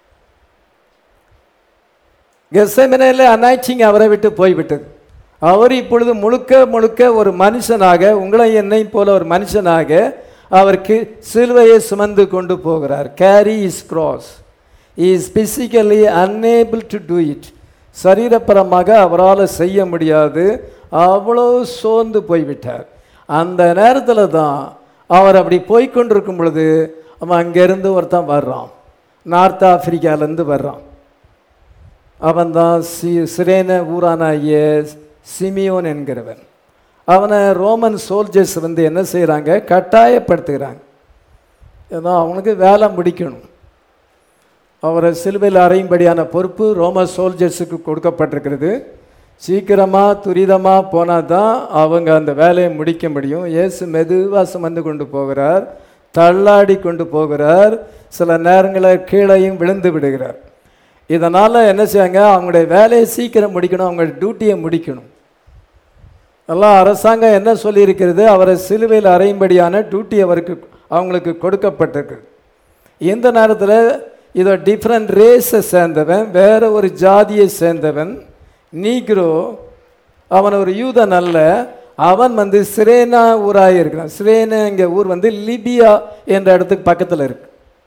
கெத்செமனேல அனாய்ச்சிங் அவரை விட்டு போய்விட்டது. அவர் இப்பொழுது முழுக்க முழுக்க ஒரு மனுஷனாக, உங்களை என்னை போல ஒரு மனுஷனாக அவருக்கு சிலுவையை சுமந்து கொண்டு போகிறார். Carry his cross. he is physically unable to do it. சரீரப்பரமாக அவரால் செய்ய முடியாது, அவ்வளோ சோர்ந்து போய்விட்டார். அந்த நேரத்தில் தான் அவர் அப்படி போய்கொண்டிருக்கும் பொழுது அவன் அங்கேருந்து ஒருத்தன் வர்றான், நார்த் ஆப்பிரிக்காலேருந்து வர்றான். அவன் தான் சி சிரேன ஊரானாகிய சிமியோன் என்கிறவன். அவனை ரோமன் சோல்ஜர்ஸ் வந்து என்ன செய்கிறாங்க, கட்டாயப்படுத்துகிறாங்க. ஏன்னா அவனுக்கு வேலை முடிக்கணும். அவரை சிலுவையில் அறையும்படியான பொறுப்பு ரோம சோல்ஜர்ஸுக்கு கொடுக்கப்பட்டிருக்கிறது. சீக்கிரமாக துரிதமாக போனால் தான் அவங்க அந்த வேலையை முடிக்க முடியும். இயேசு மெதுவாக சுமந்து கொண்டு போகிறார், தள்ளாடி கொண்டு போகிறார், சில நேரங்களில் கீழையும் விழுந்து விடுகிறார். இதனால் என்ன செய்யாங்க, அவங்களுடைய வேலையை சீக்கிரம் முடிக்கணும், அவங்களுடைய டியூட்டியை முடிக்கணும். எல்லாம் அரசாங்கம் என்ன சொல்லியிருக்கிறது, அவரை சிலுவையில் அறையும்படியான டியூட்டி அவருக்கு அவங்களுக்கு கொடுக்கப்பட்டிருக்கு. இந்த நேரத்தில் இதோ டிஃப்ரெண்ட் ரேஸை சேர்ந்தவன், வேற ஒரு ஜாதியை சேர்ந்தவன், நீக்ரோ, அவன் ஒரு யூதன் அல்ல, அவன் வந்து சிரேனா ஊராக இருக்கிறான். சிரேனா இங்கே ஊர் வந்து லிபியா என்ற இடத்துக்கு பக்கத்தில் இருக்கு.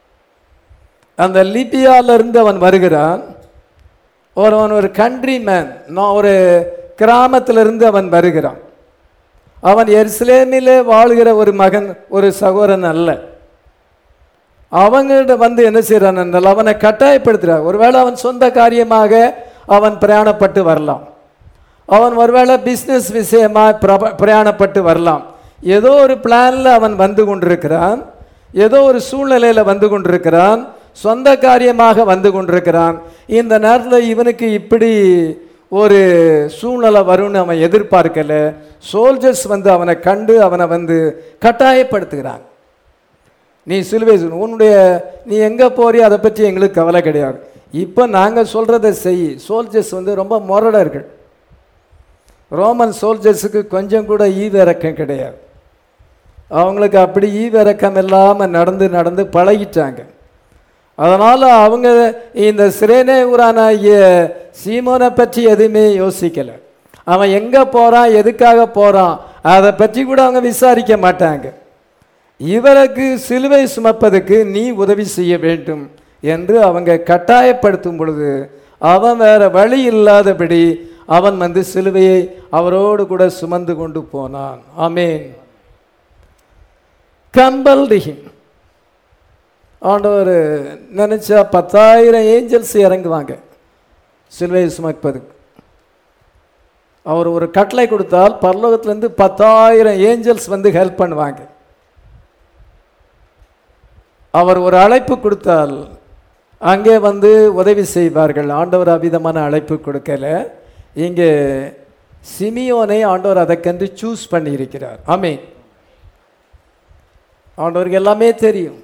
அந்த லிபியாவிலிருந்து அவன் வருகிறான். ஒரு அவன் ஒரு கண்ட்ரி மேன், நான் ஒரு கிராமத்திலிருந்து அவன் வருகிறான். அவன் எருசலேமிலே வாழ்கிற ஒரு மகன், ஒரு சகோதரன் அல்ல. அவங்கள்ட்ட வந்து என்ன செய்யறான் என்றால் அவனை கட்டாயப்படுத்துகிறார். ஒருவேளை அவன் சொந்த காரியமாக அவன் பிரயாணப்பட்டு வரலாம், அவன் ஒருவேளை பிஸ்னஸ் விஷயமாக பிரயாணப்பட்டு வரலாம். ஏதோ ஒரு பிளான்ல அவன் வந்து கொண்டிருக்கிறான், ஏதோ ஒரு சூழ்நிலையில் வந்து கொண்டிருக்கிறான், சொந்த காரியமாக வந்து கொண்டிருக்கிறான். இந்த நேரத்தில் இவனுக்கு இப்படி ஒரு சூழ்நிலை வரும்னு அவன் எதிர்பார்க்கல. சோல்ஜர்ஸ் வந்து அவனை கண்டு அவனை வந்து கட்டாயப்படுத்துகிறான். நீ சிலுவை உன்னுடைய நீ எங்கே போறியோ அதை பற்றி எங்களுக்கு கவலை கிடையாது, இப்போ நாங்கள் சொல்கிறத செய். சோல்ஜர்ஸ் வந்து ரொம்ப முரடர்கள். ரோமன் சோல்ஜர்ஸுக்கு கொஞ்சம் கூட ஈவிரக்கம் கிடையாது. அவங்களுக்கு அப்படி ஈவிரக்கம் இல்லாமல் நடந்து நடந்து பழகிட்டாங்க. அதனால் அவங்க இந்த சிரேனே ஊரானாகிய சீமோனை பற்றி எதுவுமே யோசிக்கலை. அவன் எங்கே போகிறான், எதுக்காக போகிறான், அதை பற்றி கூட அவங்க விசாரிக்க மாட்டாங்க. இவருக்கு சிலுவை சுமப்பதற்கு நீ உதவி செய்ய வேண்டும் என்று அவங்க கட்டாயப்படுத்தும் பொழுது அவன் வேற வழி இல்லாதபடி அவன் வந்து சிலுவையை அவரோடு கூட சுமந்து கொண்டு போனான். ஆமென். Compelled him. ஆண்டவர் நினைச்சா பத்தாயிரம் ஏஞ்சல்ஸ் இறங்குவாங்க சிலுவையை சுமப்பதுக்கு. அவர் ஒரு கட்டளை கொடுத்தால் பரலோகத்திலேருந்து பத்தாயிரம் ஏஞ்சல்ஸ் வந்து ஹெல்ப் பண்ணுவாங்க. அவர் ஒரு அழைப்பு கொடுத்தால் அங்கே வந்து உதவி செய்வார்கள். ஆண்டவர் அவிதமான அழைப்பு கொடுக்கல. இங்கே சிமியோனை ஆண்டவர் அதற்கென்று சூஸ் பண்ணியிருக்கிறார். ஆமென். ஆண்டவருக்கு எல்லாமே தெரியும்.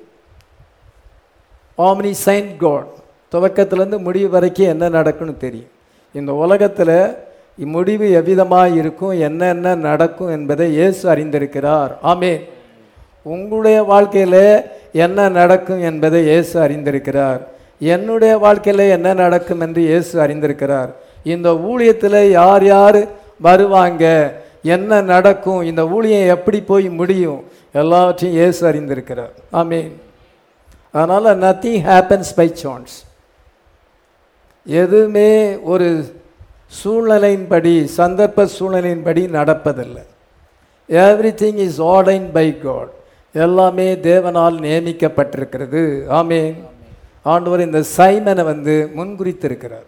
ஆம்னி சைன்ட் காட், துவக்கத்திலேருந்து முடிவு வரைக்கும் என்ன நடக்கும்னு தெரியும். இந்த உலகத்தில் இம்முடிவு எவ்விதமாக இருக்கும், என்னென்ன நடக்கும் என்பதை இயேசு அறிந்திருக்கிறார். ஆமென். உங்களுடைய வாழ்க்கையில் என்ன நடக்கும் என்பதை இயேசு அறிந்திருக்கிறார். என்னுடைய வாழ்க்கையில் என்ன நடக்கும் என்று இயேசு அறிந்திருக்கிறார். இந்த ஊழியத்தில் யார் யார் வருவாங்க, என்ன நடக்கும், இந்த ஊழியம் எப்படி போய் முடியும், எல்லாவற்றையும் இயேசு அறிந்திருக்கிறார். ஆமென். அதனால் நத்திங் ஹேப்பன்ஸ் பை சான்ஸ். எதுவுமே ஒரு சூழ்நிலையின்படி, சந்தர்ப்ப சூழ்நிலையின்படி நடப்பதில்லை. Everything is ordain by God. எல்லாமே தேவனால் நியமிக்கப்பட்டிருக்கிறது. ஆமென். ஆண்டவர் இந்த சைமனை வந்து முன்குறித்திருக்கிறார்.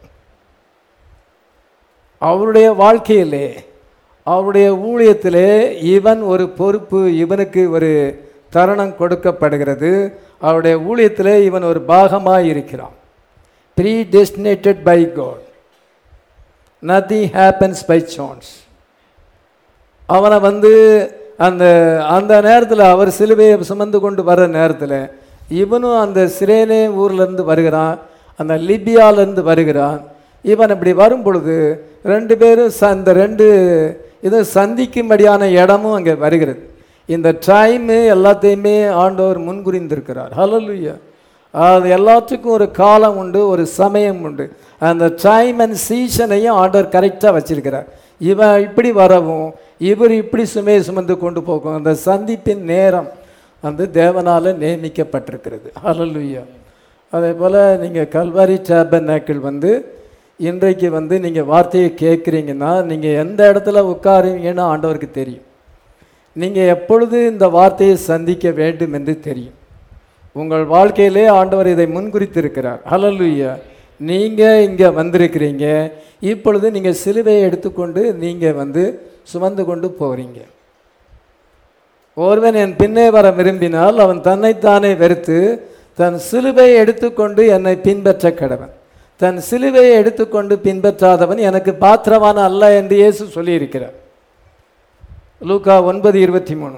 அவருடைய வாழ்க்கையிலே, அவருடைய ஊழியத்திலே இவன் ஒரு பொறுப்பு, இவனுக்கு ஒரு தருணம் கொடுக்கப்படுகிறது. அவருடைய ஊழியத்திலே இவன் ஒரு பாகமாக இருக்கிறான். Predestinated by God. Nothing happens by chance. அவனை வந்து அந்த அந்த நேரத்தில் அவர் சிலுவையை சுமந்து கொண்டு வர்ற நேரத்தில் இவனும் அந்த சிரேனே ஊர்லேருந்து வருகிறான், அந்த லிபியாவிலேருந்து வருகிறான். இவன் இப்படி வரும் பொழுது ரெண்டு பேரும் ச இந்த ரெண்டு இதை சந்திக்கும்படியான இடமும் அங்கே வருகிறது. இந்த டைமு எல்லாத்தையுமே ஆண்டவர் முன்குறிந்திருக்கிறார். ஹல்லேலூயா. அது எல்லாத்துக்கும் ஒரு காலம் உண்டு, ஒரு சமயம் உண்டு. அந்த டைம் அண்ட் சீசனையும் ஆண்டவர் கரெக்டாக வச்சிருக்கிறார். இவன் இப்படி வரவும் இவர் இப்படி சுமையை சுமந்து கொண்டு போகும். அந்த சந்திப்பின் நேரம் வந்து தேவனால் நியமிக்கப்பட்டிருக்கிறது. ஹல்லேலூயா. அதே போல் நீங்கள் கல்வாரி டேபர்நாக்கிள் வந்து இன்றைக்கு வந்து நீங்கள் வார்த்தையை கேட்குறீங்கன்னா நீங்கள் எந்த இடத்துல உட்காருவீங்கன்னு ஆண்டவருக்கு தெரியும். நீங்கள் எப்பொழுது இந்த வார்த்தையை சந்திக்க வேண்டும் என்று தெரியும். உங்கள் வாழ்க்கையிலே ஆண்டவர் இதை முன்குறித்திருக்கிறார். ஹல்லேலூயா. நீங்கள் இங்கே வந்திருக்கிறீங்க, இப்பொழுது நீங்கள் சிலுவையை எடுத்துக்கொண்டு நீங்கள் வந்து சுமந்து கொண்டு போகிறீங்க. ஒருவன் என் பின்னே வர விரும்பினால் அவன் தன்னைத்தானே வெறுத்து தன் சிலுவையை எடுத்துக்கொண்டு என்னை பின்பற்ற கடவன். தன் சிலுவையை எடுத்துக்கொண்டு பின்பற்றாதவன் எனக்கு பாத்திரவான அல்ல என்று இயேசு சொல்லியிருக்கிறார். லூக்கா ஒன்பது இருபத்தி மூணு.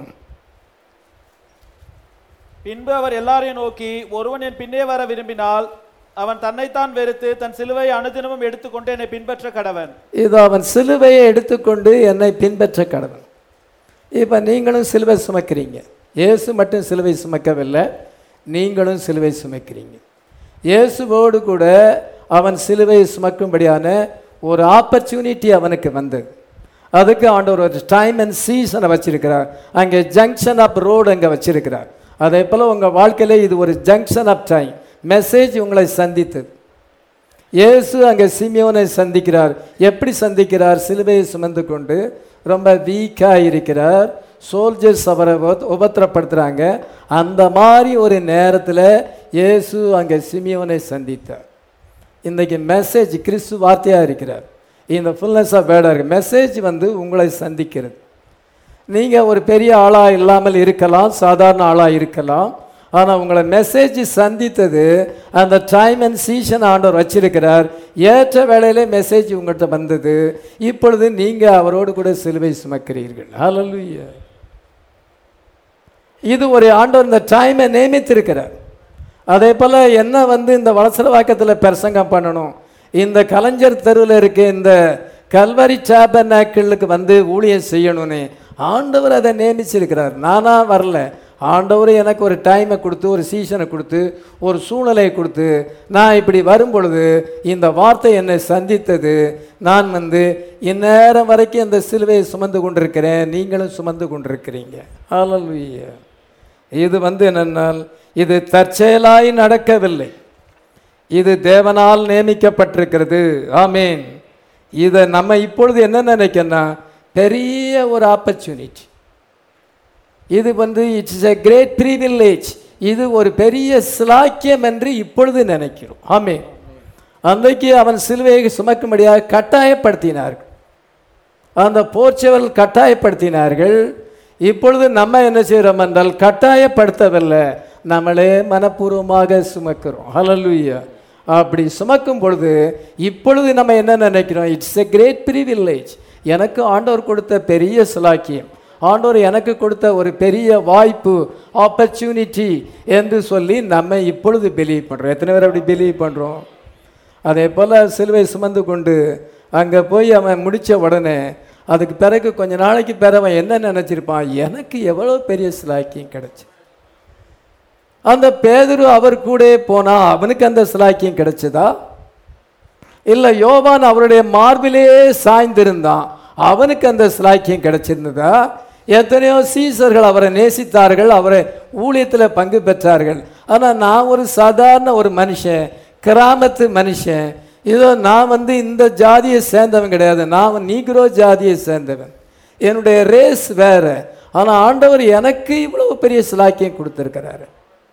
பின்பு அவர் எல்லாரையும் நோக்கி, ஒருவன் என் பின்னே வர விரும்பினால் அவன் தன்னைத்தான் வெறுத்து தன் சிலுவையை அனுதினமும் எடுத்துக்கொண்டு என்னை பின்பற்ற கடவன். இது அவன் சிலுவையை எடுத்துக்கொண்டு என்னை பின்பற்ற கடவன். இப்போ நீங்களும் சிலுவை சுமக்கிறீங்க. இயேசு மட்டும் சிலுவை சுமக்கவில்லை, நீங்களும் சிலுவை சுமக்கிறீங்க. இயேசுவோடு கூட அவன் சிலுவை சுமக்கும்படியான ஒரு ஆப்பர்ச்சுனிட்டி அவனுக்கு வந்தது. அதுக்கு ஆண்டவர் ஒரு டைம் அண்ட் சீசனை வச்சிருக்கிறார். அங்கே ஜங்ஷன் ஆஃப் ரோடு அங்கே வச்சிருக்கிறார். அதே போல் உங்கள் வாழ்க்கையில் இது ஒரு ஜங்ஷன் ஆஃப் டைம். மெசேஜ் உங்களை சந்தித்தது. இயேசு அங்கே சிமியோனை சந்திக்கிறார். எப்படி சந்திக்கிறார்? சிலுவையை சுமந்து கொண்டு ரொம்ப வீக்காக இருக்கிறார். சோல்ஜர்ஸ் அவரை உபத்திரப்படுத்துகிறாங்க. அந்த மாதிரி ஒரு நேரத்தில் இயேசு அங்கே சிமியோனை சந்தித்தார். இன்றைக்கி மெசேஜ் கிறிஸ்து வார்த்தையாக இருக்கிறார். இந்த ஃபுல்னஸ் ஆஃப் வேர்டாக இருக்குது. மெசேஜ் வந்து உங்களை சந்திக்கிறது. நீங்கள் ஒரு பெரிய ஆளாக இல்லாமல் இருக்கலாம், சாதாரண ஆளாக இருக்கலாம். ஆனால் உங்களை மெசேஜ் சந்தித்தது அந்த டைம் அண்ட் சீசன் ஆண்டவர் வச்சிருக்கிறார். ஏற்ற வேளையிலே மெசேஜ் உங்கள்கிட்ட வந்தது. இப்பொழுது நீங்கள் அவரோடு கூட சிலுவை சுமக்கிறீர்கள். ஹல்லேலூயா. இது ஒரு ஆண்டவர் இந்த டைமை நியமித்திருக்கிறார். அதே போல் என்ன வந்து இந்த வலசர வாக்கத்தில் பிரசங்கம் பண்ணணும், இந்த கலைஞர் தெருவில் இருக்க இந்த கல்வாரி டேபர்நாக்கிளுக்கு வந்து ஊழியம் செய்யணும்னு ஆண்டவர் அதை நியமிச்சிருக்கிறார். நானாக வரல. ஆண்டவர் எனக்கு ஒரு டைமை கொடுத்து, ஒரு சீசனை கொடுத்து, ஒரு சூழ்நிலையை கொடுத்து, நான் இப்படி வரும் பொழுது இந்த வார்த்தை என்னை சந்தித்தது. நான் வந்து இந்நேரம் வரைக்கும் இந்த சிலுவையை சுமந்து கொண்டிருக்கிறேன், நீங்களும் சுமந்து கொண்டிருக்கிறீங்க. ஹல்லேலூயா. இது வந்து என்னென்னால் இது தற்செயலாய் நடக்கவில்லை, இது தேவனால் நியமிக்கப்பட்டிருக்கிறது. ஆமீன். இதை நம்ம இப்பொழுது என்ன நினைக்கன்னா பெரிய ஒரு ஆப்பர்ச்சுனிட்டி. இது வந்து இட்ஸ் எ கிரேட் ப்ரிவிலேஜ். இது ஒரு பெரிய சிலாக்கியம் என்று இப்பொழுது நினைக்கிறோம். ஆமீன். அன்றைக்கு அவன் சிலுவையை சுமக்கும்படியாக கட்டாயப்படுத்தினார்கள். அந்த போர்ச்சவர்கள் கட்டாயப்படுத்தினார்கள். இப்பொழுது நம்ம என்ன செய்கிறோம் என்றால் கட்டாயப்படுத்தவில்லை, நம்மளே மனப்பூர்வமாக சுமக்கிறோம். ஹல்லேலூயா. அப்படி சுமக்கும் பொழுது இப்பொழுது நம்ம என்ன நினைக்கிறோம்? It's a great privilege. எனக்கு ஆண்டவர் கொடுத்த பெரிய சிலாக்கியம், ஆண்டவர் எனக்கு கொடுத்த ஒரு பெரிய வாய்ப்பு, ஆப்பர்ச்சுனிட்டி என்று சொல்லி நம்ம இப்பொழுது பிலீவ் பண்ணுறோம். எத்தனை பேர் அப்படி பிலீவ் பண்ணுறோம்? அதே போல் சிலுவை சுமந்து கொண்டு அங்கே போய் அவன் முடித்த உடனே அதுக்கு பிறகு கொஞ்ச நாளைக்கு பிறகு அவன் என்ன நினச்சிருப்பான்? எனக்கு எவ்வளோ பெரிய சிலாக்கியம் கிடச்சி. அந்த பேதுரு அவர் கூட போனால் அவனுக்கு அந்த சிலாக்கியம் கிடைச்சதா? இல்லை யோவான் அவருடைய மார்பிலே சாய்ந்திருந்தான், அவனுக்கு அந்த சிலாக்கியம் கிடைச்சிருந்ததா? எத்தனையோ சீசர்கள் அவரை நேசித்தார்கள், அவரை ஊழியத்தில் பங்கு பெற்றார்கள். ஆனால் நான் ஒரு சாதாரண ஒரு மனுஷன், கிராமத்து மனுஷன், இதோ நான் வந்து இந்த ஜாதியை சேர்ந்தவன் கிடையாது, நான் நீக்ரோ ஜாதியை சேர்ந்தவன், என்னுடைய ரேஸ் வேற. ஆனால் ஆண்டவர் எனக்கு இவ்வளவு பெரிய சிலாக்கியம் கொடுத்துருக்கிறாரு.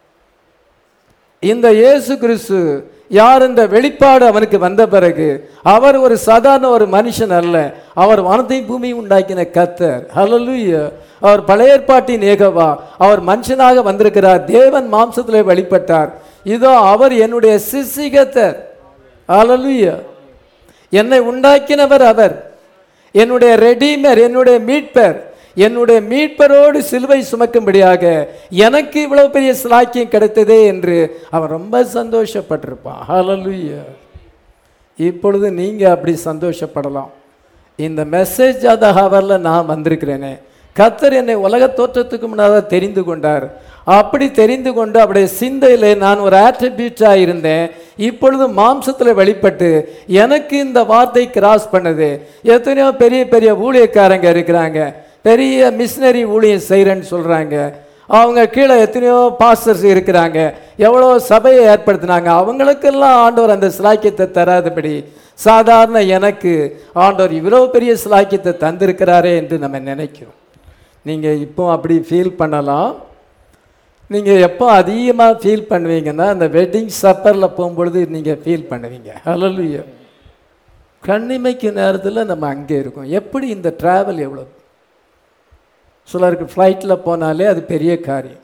இந்த இயேசு கிறிஸ்து யார்? இந்த வெளிப்பாடு அவனுக்கு வந்த பிறகு அவர் ஒரு சாதாரண ஒரு மனுஷன் அல்ல, அவர் வானத்தை பூமி உண்டாக்கின கர்த்தர். ஹல்லேலூயா. அவர் பழைய ஏற்பாட்டின் ஏகவா, அவர் மனுஷனாக வந்திருக்கிறார், தேவன் மாம்சத்திலே வெளிப்பட்டார். இதோ அவர் என்னுடைய சிருஷ்டிகர்த்தர். ஹல்லேலூயா. என்னை உண்டாக்கினவர் அவர், என்னுடைய ரெடீமர், என்னுடைய மீட்பர், என்னுடைய மீட்பரோடு சிலுவை சுமக்கும்படியாக எனக்கு இவ்வளவு பெரிய சிலாக்கியம் கிடைத்ததே என்று அவன் ரொம்ப சந்தோஷப்பட்டிருப்பான். ஹல்லேலூயா. இப்பொழுது நீங்கள் அப்படி சந்தோஷப்படலாம். இந்த மெசேஜ் ஆஃப் த ஹவரில் நான் வந்திருக்கிறேனே, கர்த்தர் என்னை உலக தோற்றத்துக்கு முன்னாக தெரிந்து கொண்டார். அப்படி தெரிந்து கொண்டு அவருடைய சிந்தையில் நான் ஒரு ஆட்ரிபியூட்டாக இருந்தேன். இப்பொழுது மாம்சத்தில் வெளிப்பட்டு எனக்கு இந்த வார்த்தை கிராஸ் பண்ணுது. எத்தனையோ பெரிய பெரிய ஊழியக்காரங்க இருக்கிறாங்க, பெரிய மிஷினரி ஊழியம் செய்கிறேன்னு சொல்கிறாங்க. அவங்க கீழே எத்தனையோ பாஸ்டர்ஸ் இருக்கிறாங்க, எவ்வளோ சபையை ஏற்படுத்தினாங்க. அவங்களுக்கெல்லாம் ஆண்டவர் அந்த சிலாக்கியத்தை தராதபடி சாதாரண எனக்கு ஆண்டவர் இவ்வளோ பெரிய சிலாக்கியத்தை தந்திருக்கிறாரே என்று நம்ம நினைக்கிறோம். நீங்கள் இப்போ அப்படி ஃபீல் பண்ணலாம். நீங்கள் எப்போ அதிகமாக ஃபீல் பண்ணுவீங்கன்னா அந்த வெட்டிங் சப்பரில் போகும்பொழுது நீங்கள் ஃபீல் பண்ணுவீங்க. ஹல்லேலூயா. கண்ணிமைக்கு நேரத்தில் நம்ம அங்கே இருக்கோம். எப்படி இந்த ட்ராவல் எவ்வளோ, சிலருக்கு ஃப்ளைட்டில் போனாலே அது பெரிய காரியம்.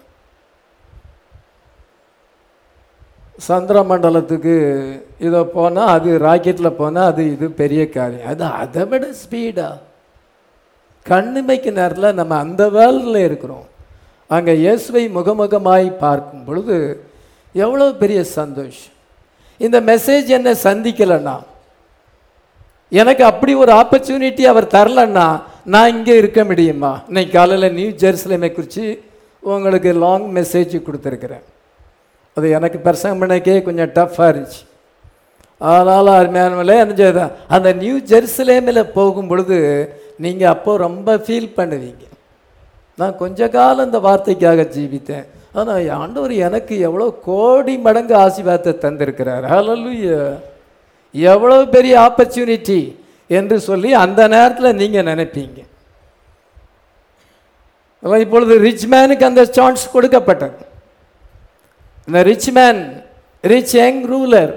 சந்திர மண்டலத்துக்கு இதை போனால் அது ராக்கெட்டில் போனால் அது இது பெரிய காரியம். அது அதை விட ஸ்பீடாக கண்ணிமைக்கு நேரத்தில் நம்ம அந்த வேர்ல்டில் இருக்கிறோம். அங்கே இயேசுவை முகமுகமாய் பார்க்கும் பொழுது எவ்வளோ பெரிய சந்தோஷம். இந்த மெசேஜ் என்னை சந்திக்கலைன்னா, எனக்கு அப்படி ஒரு ஆப்பர்ச்சுனிட்டி அவர் தரலன்னா நான் இங்கே இருக்க முடியுமா? இன்னைக்கு காலையில் நியூ ஜெருசலேமை குறித்து உங்களுக்கு லாங் மெசேஜ் கொடுத்துருக்குறேன். அது எனக்கு பிரசங்கம் பண்ணக்கே கொஞ்சம் டஃப்பாக இருந்துச்சு. அதனால் அருமையானவர்களே, என்ன அந்த நியூ ஜெருசலேமில் போகும் பொழுது நீங்கள் அப்போது ரொம்ப ஃபீல் பண்ணுவீங்க. நான் கொஞ்ச காலம் இந்த வார்த்தைக்காக ஜீவித்தேன், ஆனால் ஆண்டவர் எனக்கு எவ்வளோ கோடி மடங்கு ஆசீர்வாதத்தை தந்திருக்கிறார். ஹல்லேலூயா. எவ்வளோ பெரிய ஆப்பர்ச்சுனிட்டி என்று சொல்லி அந்த நேரத்தில் நீங்கள் நினைப்பீங்க. இப்பொழுது ரிச் மேனுக்கு அந்த சான்ஸ் கொடுக்கப்பட்டது. இந்த rich man, rich young ruler,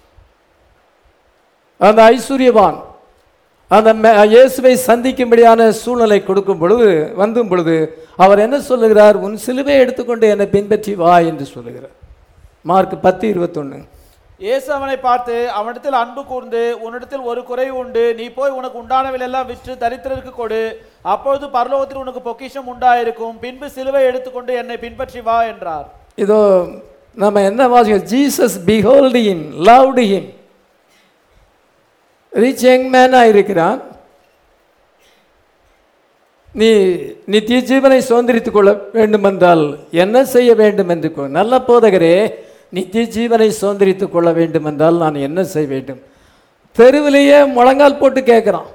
அந்த ஐஸ்வர்யவான் அந்த இயேசுவை சந்திக்கும்படியான சூழ்நிலை கொடுக்கும் பொழுது வந்தும் பொழுது அவர் என்ன சொல்லுகிறார்? உன் சிலுவை எடுத்துக்கொண்டு என்னை பின்பற்றி வா என்று சொல்லுகிறார். மார்க் பத்து இருபத்தொன்னு. இயேசு அவனை பார்த்து அவனிடத்தில் அன்பு கூர்ந்து, உன்னிடத்தில் ஒரு குறைவு உண்டு, நீ போய் உனக்கு உண்டானவையெல்லாம் விற்று தரித்திரருக்கு கொடு, அப்பொழுது பரலோகத்தில் உனக்கு பொக்கிஷம் உண்டாயிருக்கும், பின்பு சிலுவை எடுத்துக்கொண்டு என்னை பின்பற்றி வா என்றார். இதோ நம்ம என்ன வாசிக்கிறோம்? Jesus behold him, loved him. Rich young மேனாக இருக்கிறான். நீ நித்திய ஜீவனை சுதந்திரித்துக் கொள்ள வேண்டுமென்றால் என்ன செய்ய வேண்டும் என்று, நல்ல போதகரே, நித்திய ஜீவனை சுதந்திரித்துக் கொள்ள வேண்டும் என்றால் நான் என்ன செய்ய வேண்டும்? தெருவிலேயே முழங்கால் போட்டு கேட்குறான்.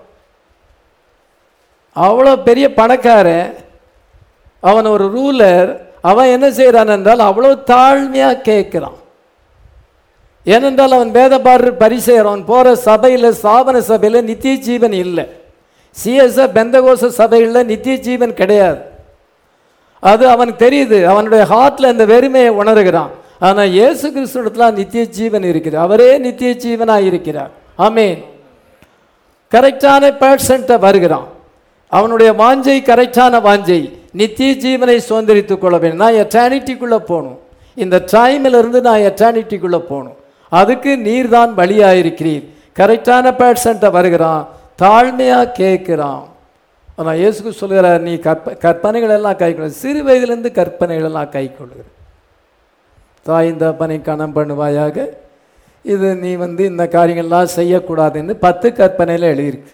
அவ்வளோ பெரிய பணக்காரன், அவன் ஒரு ரூலர். அவன் என்ன செய்கிறான் என்றால் அவ்வளோ தாழ்மையாக கேட்குறான். ஏனென்றால் அவன் வேதபாரர் பரிசேயர். அவன் போகிற சபையில், ஸ்தாபன சபையில் நித்திய ஜீவன் இல்லை. சிஎஸ்எஃப் பெந்தகோச சபையில் நித்திய ஜீவன் கிடையாது. அது அவனுக்கு தெரியுது. அவனுடைய ஹார்ட்டில் அந்த வெறுமையை உணர்கிறான். ஆனால் இயேசு கிறிஸ்துவிடத்தில் நித்திய ஜீவன் இருக்கிறார். அவரே நித்திய ஜீவனாக இருக்கிறார். ஆமென். கரெக்டான பர்சன்ட்டை வருகிறான். அவனுடைய வாஞ்சை கரெக்டான வாஞ்சை, நித்திய ஜீவனை சுதந்திரித்துக் கொள்ள வேண்டும். நான் எட்டர்னிட்டிக்குள்ளே போகணும். இந்த டைமிலிருந்து நான் எட்டர்னிட்டிக்குள்ளே போகணும். அதுக்கு நீர் தான் வழியாயிருக்கிறீர். கரெக்டான பர்சன்ட்டை வருகிறான், தாழ்மையாக கேட்குறான். ஆனால் இயேசுக்கு சொல்கிறார், நீ கற்ப கற்பனைகளெல்லாம் கை கொள்ள, சிறு வயதிலிருந்து கற்பனைகளெல்லாம் கை கொள்ளுகிற. தாய் தகப்பனை கணம் பண்ணுவாயாக, இது நீ வந்து இந்த காரியங்கள்லாம் செய்யக்கூடாதுன்னு பத்து கற்பனையில் எழுதியிருக்கு.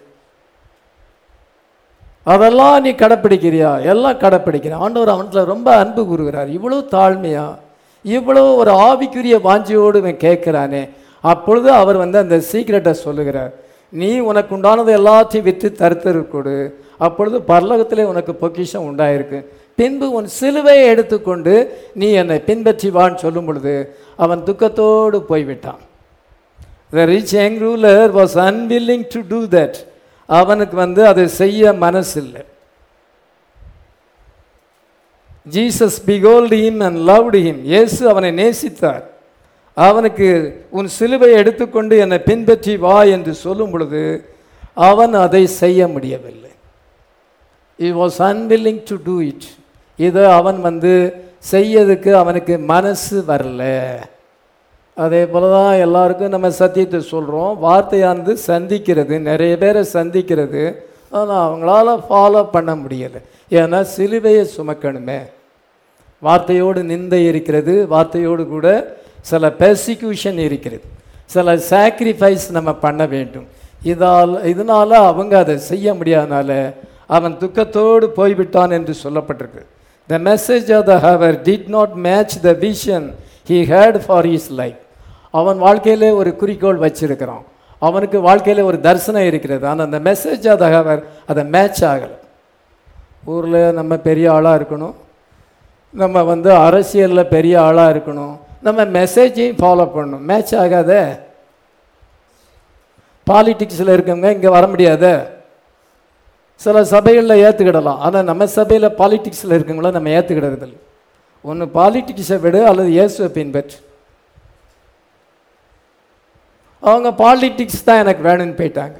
அதெல்லாம் நீ கடைப்பிடிக்கிறியா? எல்லாம் கடைப்பிடிக்கிறேன். ஆண்டவர் அவனத்தில் ரொம்ப அன்பு கூறுகிறார். இவ்வளோ தாழ்மையா, இவ்வளோ ஒரு ஆவிக்குரிய வாஞ்சியோடு இவன் கேட்குறானே, அப்பொழுது அவர் வந்து அந்த சீக்ரெட்டை சொல்லுகிறார். நீ உனக்கு உண்டானது எல்லாத்தையும் விற்று தருத்தரு கொடு, அப்பொழுது பரலோகத்திலே உனக்கு பொக்கிஷம் உண்டாயிருக்கு. பின்பு உன் சிலுவையை எடுத்துக்கொண்டு நீ என்னை பின்பற்றி வான்னு சொல்லும் பொழுது அவன் துக்கத்தோடு போய்விட்டான். The rich young ruler was unwilling to do that. அவனுக்கு வந்து அதை செய்ய மனசில்லை. Jesus behold him and loved him. இயேசு அவனை நேசித்தார். அவனுக்கு உன் சிலுவை எடுத்துக்கொண்டு என்னை பின்பற்றி வா என்று சொல்லும் பொழுது அவன் அதை செய்ய முடியவில்லை. He was unwilling to do it. இதை அவன் வந்து செய்யறதுக்கு அவனுக்கு மனசு வரல. அதே போல தான் எல்லாருக்கும் நம்ம சத்தியத்தை சொல்கிறோம். வார்த்தையானது சந்திக்கிறது, நிறைய பேரை சந்திக்கிறது. ஆனால் அவங்களால ஃபாலோ பண்ண முடியலை. ஏன்னா சிலுவையை சுமக்கணுமே. வார்த்தையோடு நிந்தை இருக்கிறது, வார்த்தையோடு கூட சில பெர்சிக்யூஷன் இருக்கிறது, சில சாக்ரிஃபைஸ் நம்ம பண்ண வேண்டும். இதால் இதனால் அவங்க அதை செய்ய முடியாதனால அவன் துக்கத்தோடு போய்விட்டான் என்று சொல்லப்பட்டிருக்கு. The message of the hour did not match the vision he had for his life. அவன் வாழ்க்கையிலே ஒரு குறிக்கோள் வச்சிருக்கிறான், அவனுக்கு வாழ்க்கையில் ஒரு தரிசனம் இருக்கிறது. ஆனால் அந்த மெசேஜ் ஆஃப் த ஹவர் அதை மேட்ச் ஆகலை. ஊரில் நம்ம பெரிய ஆளாக இருக்கணும், நம்ம வந்து அரசியலில் பெரிய ஆளாக இருக்கணும், நம்ம மெசேஜையும் ஃபாலோ பண்ணணும். மேட்ச் ஆகாத. பாலிட்டிக்ஸில் இருக்கவங்க இங்கே வர முடியாத. சில சபைகளில் ஏற்றுக்கிடலாம், ஆனால் நம்ம சபையில் பாலிட்டிக்ஸில் இருக்கவங்கள நம்ம ஏற்றுக்கிடறதில்லை. ஒன்று பாலிட்டிக்ஸை விடு அல்லது இயேசுவை பின்பற்று. அவங்க பாலிட்டிக்ஸ் தான் எனக்கு வேணும்னு போயிட்டாங்க.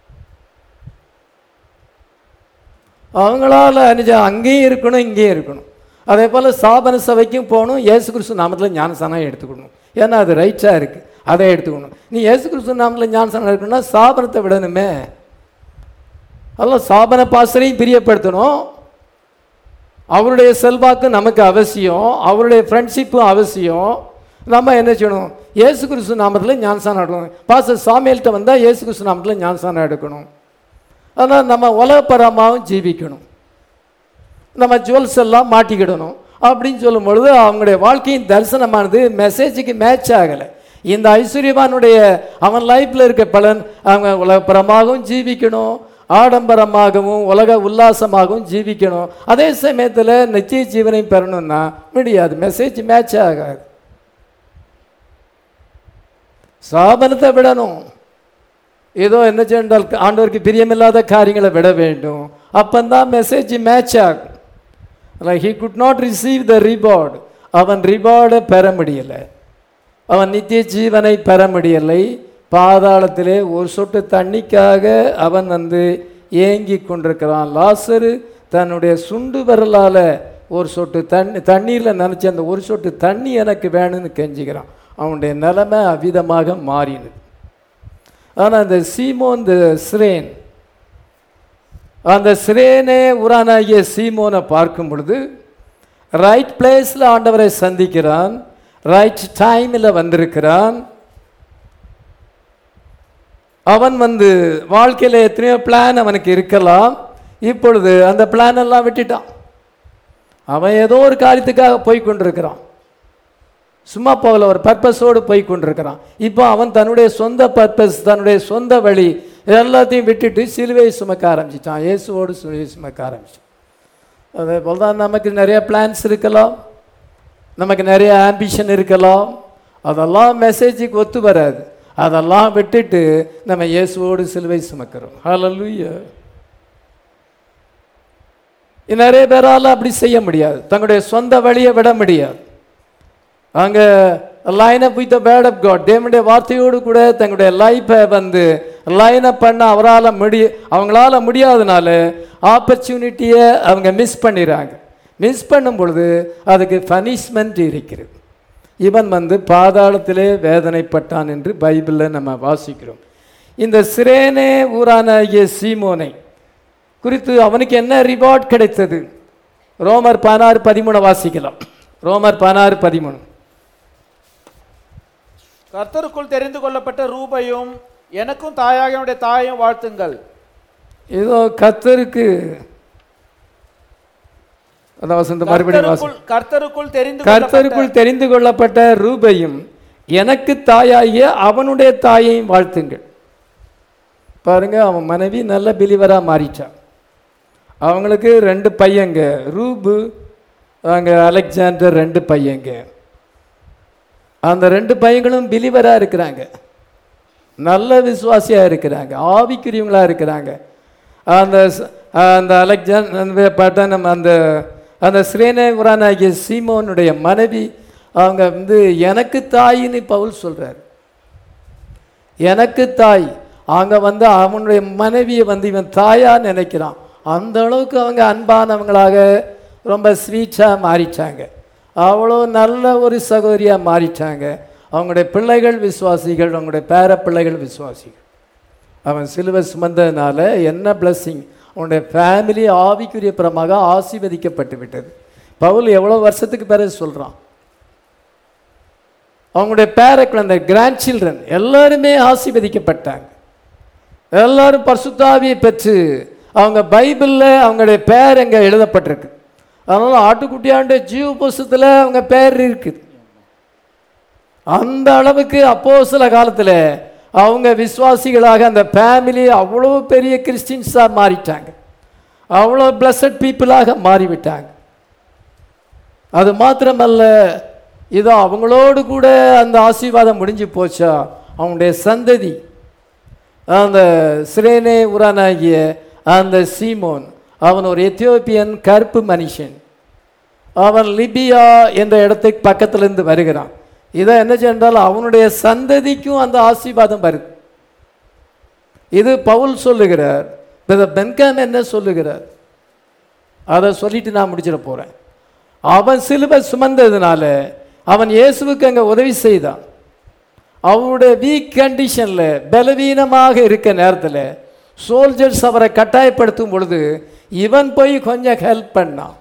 அவங்களால அனுஜா அங்கேயும் இருக்கணும் இங்கேயும் இருக்கணும். அதே போல் சாபன சபைக்கும் போகணும், இயேசு கிறிஸ்து நாமத்தில் ஞானசானம் எடுத்துக்கணும். ஏன்னா அது ரைட்டாக இருக்குது, அதை எடுத்துக்கணும். நீ இயேசு கிறிஸ்து நாமத்தில் ஞானசானம் எடுக்கணும்னா சாபனத்தை விடணுமே. அதெல்லாம் சாபன பாசரையும் பிரியப்படுத்தணும். அவருடைய செல்வாக்கு நமக்கு அவசியம், அவருடைய ஃப்ரெண்ட்ஷிப்பும் அவசியம். நம்ம என்ன செய்யணும்? இயேசு கிறிஸ்து நாமத்தில் ஞானசானம் எடுக்கணும். பாஸ்டர் சாமியல்கிட்ட வந்தால் இயேசு கிறிஸ்து நாமத்தில் ஞானசானம் எடுக்கணும். ஆனால் நம்ம உலகப்பரமாகவும் ஜீவிக்கணும், நம்ம ஜுவல்ஸ் எல்லாம் மாட்டிக்கிடணும் அப்படின்னு சொல்லும் பொழுது அவங்களுடைய வாழ்க்கையின் தரிசனமானது மெசேஜுக்கு மேட்ச் ஆகலை. இந்த ஐஸ்வர்யவானுடைய அவன் லைஃப்பில் இருக்க பலன் அவங்க உலகப்பரமாகவும் ஜீவிக்கணும், ஆடம்பரமாகவும் உலக உல்லாசமாகவும் ஜீவிக்கணும். அதே சமயத்தில் நித்திய ஜீவனை பெறணும்னா முடியாது, மெசேஜ் மேட்ச் ஆகாது. சாபனத்தை விடணும். ஏதோ என்ன சென்றால் ஆண்டவருக்கு பிரியமில்லாத காரியங்களை விட வேண்டும். அப்பந்தான் மெசேஜ் மேட்ச் ஆகும். He could not receive the reward. அவன் ரிவார்டை பெற முடியலை, அவன் நித்திய ஜீவனை பெற முடியலை. பாதாளத்திலே ஒரு சொட்டு தண்ணிக்காக அவன் வந்து ஏங்கி கொண்டிருக்கிறான். லாசரு தன்னுடைய சுண்டு விரலால் ஒரு சொட்டு தண்ணி தண்ணீரில் நினச்சி அந்த ஒரு சொட்டு தண்ணி எனக்கு வேணும்னு கெஞ்சிக்கிறான். அவனுடைய நிலைமை அவ்விதமாக மாறினது. ஆனால் அந்த சீமோன் இந்த சிரேன், அந்த சிரேனே உரானாகிய சீமோனை பார்க்கும் பொழுது ரைட் பிளேஸில் ஆண்டவரை சந்திக்கிறான், ரைட் டைமில் வந்திருக்கிறான். அவன் வந்து வாழ்க்கையில் எத்தனையோ பிளான் அவனுக்கு இருக்கலாம், இப்பொழுது அந்த பிளான் எல்லாம் விட்டுட்டான். அவன் ஏதோ ஒரு காரியத்துக்காக போய் கொண்டிருக்கிறான், சும்மா போகல, ஒரு பர்பஸோடு போய் கொண்டிருக்கிறான். இப்போ அவன் தன்னுடைய சொந்த பர்பஸ், தன்னுடைய சொந்த வழி எல்லாத்தையும் விட்டுட்டு சிலுவையை சுமக்க ஆரம்பிச்சிட்டான், இயேசுவோடு சிலுவையை சுமக்க ஆரம்பிச்சான். அதே போல் தான் நமக்கு நிறைய பிளான்ஸ் இருக்கலாம், நமக்கு நிறைய ஆம்பிஷன் இருக்கலாம், அதெல்லாம் மெசேஜுக்கு ஒத்து வராது. அதெல்லாம் விட்டுட்டு நம்ம இயேசுவோடு சிலுவை சுமக்கிறோம். ஹல்லேலூயா. நிறைய பேரால் அப்படி செய்ய முடியாது, தங்களுடைய சொந்த வழியை விட முடியாது. அங்கே line up with the word of God, தேவனுடைய வார்த்தையோடு கூட தங்களுடைய லைஃப்பை வந்து லைன் அப் பண்ண அவரால் முடிய அவங்களால முடியாதனால ஆப்பர்ச்சுனிட்டியை அவங்க மிஸ் பண்ணிடுறாங்க. மிஸ் பண்ணும் பொழுது அதுக்கு பனிஷ்மெண்ட் இருக்கிறது. இவன் வந்து பாதாளத்திலே வேதனைப்பட்டான் என்று பைபிளில் நம்ம வாசிக்கிறோம். இந்த சிரேனே ஊரானாகிய சீமோனை குறித்து அவனுக்கு என்ன ரிவார்ட் கிடைத்தது? ரோமர் பதினாறு பதிமூணு வாசிக்கலாம். ரோமர் பதினாறு பதிமூணு. கர்த்தருக்குள் தெரிந்து கொள்ளப்பட்ட ரூபையும் எனக்கும் தாயாக என்னுடைய தாயையும் வாழ்த்துங்கள். ஏதோ கர்த்தருக்கு கர்த்தருக்குள் தெரிந்து கர்த்தருக்குள் தெரிந்து கொள்ளப்பட்ட ரூபையும் எனக்கு தாயாகிய அவனுடைய தாயையும் வாழ்த்துங்கள். பாருங்க, அவன் மனைவி நல்ல பிலிவரா மாறிச்சான். அவங்களுக்கு ரெண்டு பையங்க, ரூபு அங்க அலெக்சாண்டர், ரெண்டு பையங்க. அந்த ரெண்டு பையங்களும் பிலிவரா இருக்கிறாங்க, நல்ல விசுவாசியா இருக்கிறாங்க, ஆவிக்குரியவங்களா இருக்கிறாங்க. அந்த அந்த அலெக்சாண்டர் நம்ம அந்த அந்த சிரேனே ஊரானாகிய சீமோனுடைய மனைவி அவங்க வந்து எனக்கு தாயின்னு பவுல் சொல்றார். எனக்கு தாய். அங்கே வந்து அவனுடைய மனைவியை வந்து இவன் தாயா நினைக்கிறான். அந்த அளவுக்கு அவங்க அன்பானவங்களாக ரொம்ப ஸ்வீட்டாக மாறிச்சாங்க. அவ்வளோ நல்ல ஒரு சகோதரியாக மாறிச்சாங்க. அவங்களுடைய பிள்ளைகள் விசுவாசிகள், அவங்களுடைய பேர பிள்ளைகள் விசுவாசிகள். அவன் சிலுவை சுமந்ததுனால என்ன பிளஸ்ஸிங். அவனுடைய ஃபேமிலி ஆவிக்குரிய புறமாக ஆசீர்வதிக்கப்பட்டு விட்டது. பவுல் எவ்வளோ வருஷத்துக்கு பிறகு சொல்கிறான். அவங்களுடைய பேர குழந்தை, கிராண்ட் சில்ட்ரன் எல்லாருமே ஆசீர்வதிக்கப்பட்டாங்க. எல்லாரும் பரிசுத்தாவியை பெற்று அவங்க பைபிளில் அவங்களுடைய பேர் எங்கே எழுதப்பட்டிருக்கு. அதனால ஆட்டுக்குட்டியாண்ட ஜீவ புஸ்தகத்தில் அவங்க பேர் இருக்குது. அந்த அளவுக்கு அப்போஸ்தல காலத்தில் அவங்க விசுவாசிகளாக அந்த ஃபேமிலி அவ்வளோ பெரிய கிறிஸ்டின்ஸாக மாறிட்டாங்க. அவ்வளோ பிளஸட் பீப்புளாக மாறிவிட்டாங்க. அது மாத்திரமல்ல, இதோ அவங்களோடு கூட அந்த ஆசீர்வாதம் முடிஞ்சு போச்சா, அவங்களுடைய சந்ததி அந்த சிரேனே உரானாகிய அந்த சீமோன், அவன் ஒரு எத்தியோப்பியன் கருப்பு மனுஷன். அவன் லிபியா என்ற இடத்துக்கு பக்கத்திலிருந்து வருகிறான். இதை என்ன சென்றால் அவனுடைய சந்ததிக்கும் அந்த ஆசீர்வாதம் வருது. இது பவுல் சொல்லுகிறார். பென்காம் என்ன சொல்லுகிறார் அதை சொல்லிட்டு நான் முடிச்சிட போகிறேன். அவன் சிலுவை சுமந்ததுனால அவன் இயேசுவுக்கு அங்கே உதவி செய்தான். அவனுடைய வீக் கண்டிஷனில் பலவீனமாக இருக்க நேரத்தில் சோல்ஜர்ஸ் அவரை கட்டாயப்படுத்தும் பொழுது இவன் போய் கொஞ்சம் ஹெல்ப் பண்ணான்.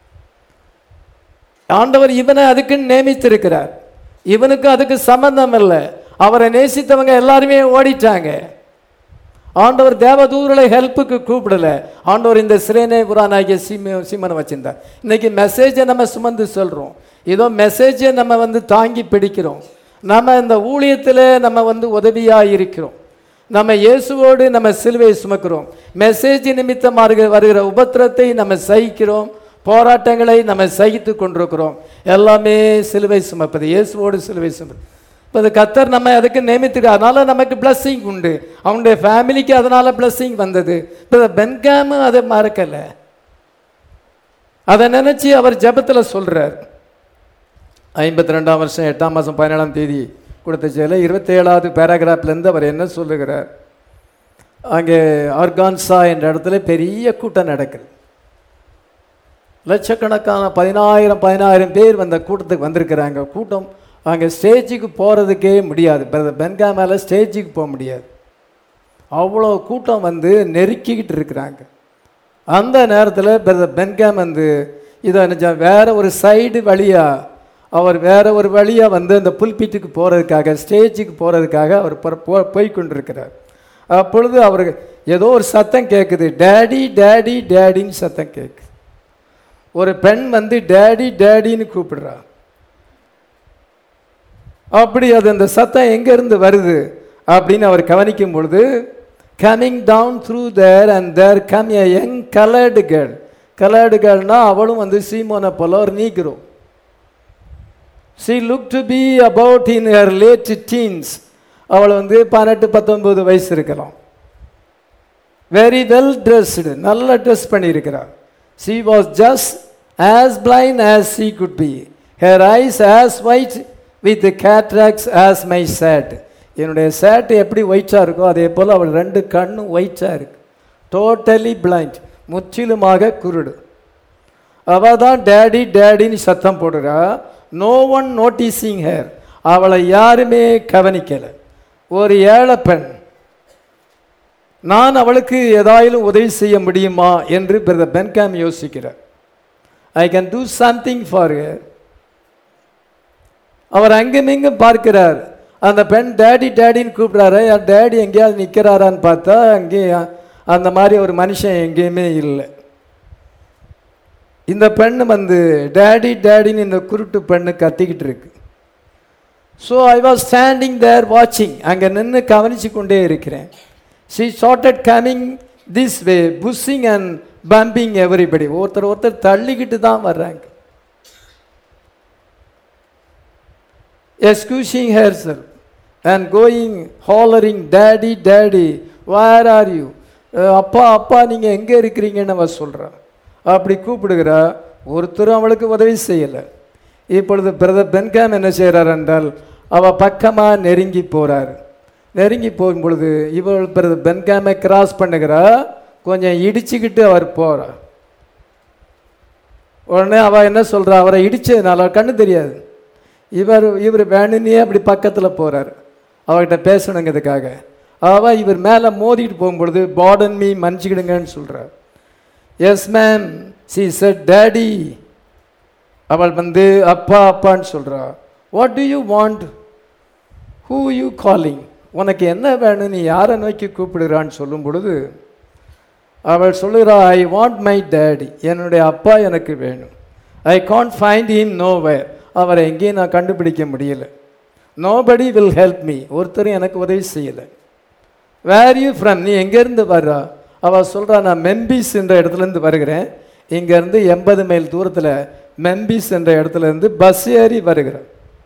ஆண்டவர் இவனை அதுக்குன்னு நியமித்திருக்கிறார். இவனுக்கு அதுக்கு சம்பந்தம் இல்லை. அவரை நேசித்தவங்க எல்லாருமே ஓடிட்டாங்க. ஆண்டவர் தேவதூதர்களை ஹெல்ப்புக்கு கூப்பிடல. ஆண்டவர் இந்த சிரேனே புரானாகிய சீம சீமனை வச்சிருந்தார். இன்னைக்கு மெசேஜை நம்ம சுமந்து சொல்கிறோம். இதோ மெசேஜை நம்ம வந்து தாங்கி பிடிக்கிறோம். நம்ம இந்த ஊழியத்தில் நம்ம வந்து உதவியாக இருக்கிறோம். நம்ம இயேசுவோடு நம்ம சிலுவையை சுமக்கிறோம். மெசேஜ் நிமித்தமாக வருகிற உபத்திரத்தை நம்ம சகிக்கிறோம். போராட்டங்களை நம்ம சகித்து கொண்டிருக்கிறோம். எல்லாமே சிலுவை சுமப்பது, இயேசுவோடு சிலுவை சுமப்பது. இப்போ அது கத்தர் நம்ம அதுக்கு நியமித்துக்கு, அதனால நமக்கு பிளஸ்ஸிங் உண்டு. அவனுடைய ஃபேமிலிக்கு அதனால பிளஸ்ஸிங் வந்தது. இப்போ பென்காம் அதை மறக்கலை. அதை நினச்சி அவர் ஜெபத்தில் சொல்கிறார். ஐம்பத்தி ரெண்டாம் வருஷம் எட்டாம் மாதம் பதினேழாம் தேதி கொடுத்த செயல இருபத்தி ஏழாவது பேராகிராஃப்லேருந்து அவர் என்ன சொல்லுகிறார். அங்கே ஆர்கான்சா என்ற இடத்துல பெரிய கூட்டம் நடக்குது. லட்சக்கணக்கான பதினாயிரம் பதினாயிரம் பேர் அந்த கூட்டத்துக்கு வந்திருக்கிறாங்க. கூட்டம் அங்கே ஸ்டேஜுக்கு போகிறதுக்கே முடியாது. பென்காம் மேலே ஸ்டேஜுக்கு போக முடியாது. அவ்வளோ கூட்டம் வந்து நெருக்கிக்கிட்டு இருக்கிறாங்க. அந்த நேரத்தில் பிரதர் பென்காம் வந்து இதை வேறு ஒரு சைடு வழியாக அவர் வேறு ஒரு வழியாக வந்து அந்த புல்பீட்டுக்கு போகிறதுக்காக, ஸ்டேஜுக்கு போகிறதுக்காக அவர் போய் கொண்டிருக்கிறார். அப்பொழுது அவருக்கு ஏதோ ஒரு சத்தம் கேட்குது. டேடி டேடி டேடின்னு சத்தம் கேட்குது. ஒரு பெண் வந்து டேடி டேடின்னு கூப்பிடுறா. அப்படி அது அந்த சத்தம் எங்கேருந்து வருது அப்படின்னு அவர் கவனிக்கும் பொழுது, coming down through there and there come a young coloured girl. Coloured கேர்ள்னா அவளும் வந்து சீமோனை போல ஒரு நீக்கிறோ. she looked to be about in her late teens. அவள் வந்து பதினெட்டு பத்தொன்பது வயசு இருக்கலாம். வெரி வெல் ட்ரெஸ்டு, நல்ல ட்ரெஸ் பண்ணியிருக்கிறார். she was just as blind as she could be, her eyes as white with the cataracts as my sad. என்னுடைய shirt எப்படி ஒயிட்டாக இருக்கோ அதே போல் அவள் ரெண்டு கண்ணும் ஒயிட்டாக இருக்கு. டோட்டலி பிளைண்ட், முற்றிலுமாக குருடு. அவள் தான் டேடி டேடின்னு சத்தம் போடுறா. No one noticing her. அவளை யாருமே கவனிக்கலை. ஒரு ஏழை பெண். நான் அவளுக்கு ஏதாயிலும் உதவி செய்ய முடியுமா என்று பிரதர் பென்காம் யோசிக்கிறார். I can do something for her. அவர் அங்கும் இங்கும் பார்க்கிறார். அந்த பெண் டேடி டேடின்னு கூப்பிட்றாரு. என் டேடி எங்கேயாவது நிற்கிறாரான்னு பார்த்தா அங்கேயும் அந்த மாதிரி ஒரு மனுஷன் எங்கேயுமே இல்லை. இந்த பெண்ணு வந்து டேடி டேடின்னு இந்த குருட்டு பெண்ணு கத்திக்கிட்டு இருக்கு. So I was standing there வாட்சிங். அங்கே நின்று கவனித்து கொண்டே இருக்கிறேன். she started coming this way, pushing and bumping everybody. ஒருத்தர் ஒருத்தர் தள்ளிக்கிட்டு தான் வர்றாங்க. excusing herself and going hollering daddy daddy where are you. அப்பா அப்பா நீங்கள் எங்கே இருக்கிறீங்கன்னு அவ சொல்கிறா. அப்படி கூப்பிடுகிறா. ஒருத்தரும் அவளுக்கு உதவி செய்யலை. இப்பொழுது பிரதர் பென்காம் என்ன செய்கிறார் என்றால் அவள் பக்கமாக நெருங்கி போகிறார். நெருங்கி போகும் பொழுது இவள் பிரதர் பென்காமை கிராஸ் பண்ணுகிறா. கொஞ்சம் இடிச்சுக்கிட்டு அவர் போகிறார். உடனே அவள் என்ன சொல்கிறா, அவரை இடிச்சதுனால கண்ணு தெரியாது. இவர் இவர் வேணுன்னே அப்படி பக்கத்தில் போகிறார் அவர்கிட்ட பேசணுங்கிறதுக்காக. அவள் இவர் மேலே மோதிக்கிட்டு போகும்பொழுது பாடன் மீ மன்னிச்சுக்கிடுங்கன்னு சொல்கிறார். Yes ma'am she said daddy. அவள் வந்து அப்பா அப்பான்னு சொல்கிறா. What do you want, who you calling, உனக்கு என்ன வேணும், நீ யாரை நோக்கி கூப்பிடுறான்னு சொல்லும் பொழுது அவள் சொல்லுறா, ஐ வாண்ட் மை டேடி, என்னுடைய அப்பா எனக்கு வேணும். I can't find him nowhere, அவரை எங்கேயும் நான் கண்டுபிடிக்க முடியல. நோபடி வில் ஹெல்ப் மீ, ஒருத்தரும் எனக்கு உதவி செய்யலை. வேர் யூ ஃப்ரம், நீ எங்கேருந்து வர்றா? அவள் சொல்கிறா, நான் மெம்பிஸ் என்ற இடத்துலேருந்து வருகிறேன். இங்கேருந்து எண்பது மைல் தூரத்தில் மெம்பிஸ் என்ற இடத்துலேருந்து பஸ் ஏறி வருகிறேன்.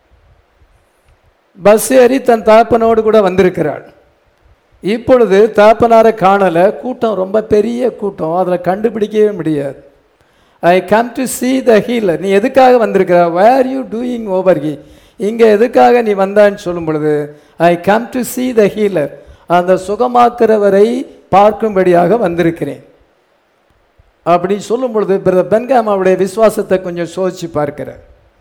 பஸ் ஏறி தன் தாப்பனோடு கூட வந்திருக்கிறாள். இப்பொழுது தாப்பனாரை காணலை, கூட்டம் ரொம்ப பெரிய கூட்டம், அதில் கண்டுபிடிக்கவே முடியாது. I come to see the healer, நீ எதுக்காக வந்திருக்கிற, where you doing over here, இங்கே எதுக்காக நீ வந்தான்னு சொல்லும் பொழுது I come to see the healer, அந்த சுகமாக்குறவரை பார்க்கும்படியாக வந்திருக்கிறேன் அப்படி சொல்லும் பொழுது பிரதர் பென்காம் அவருடைய விசுவாசத்தை கொஞ்சம் சோதிச்சு பார்க்கிறார்.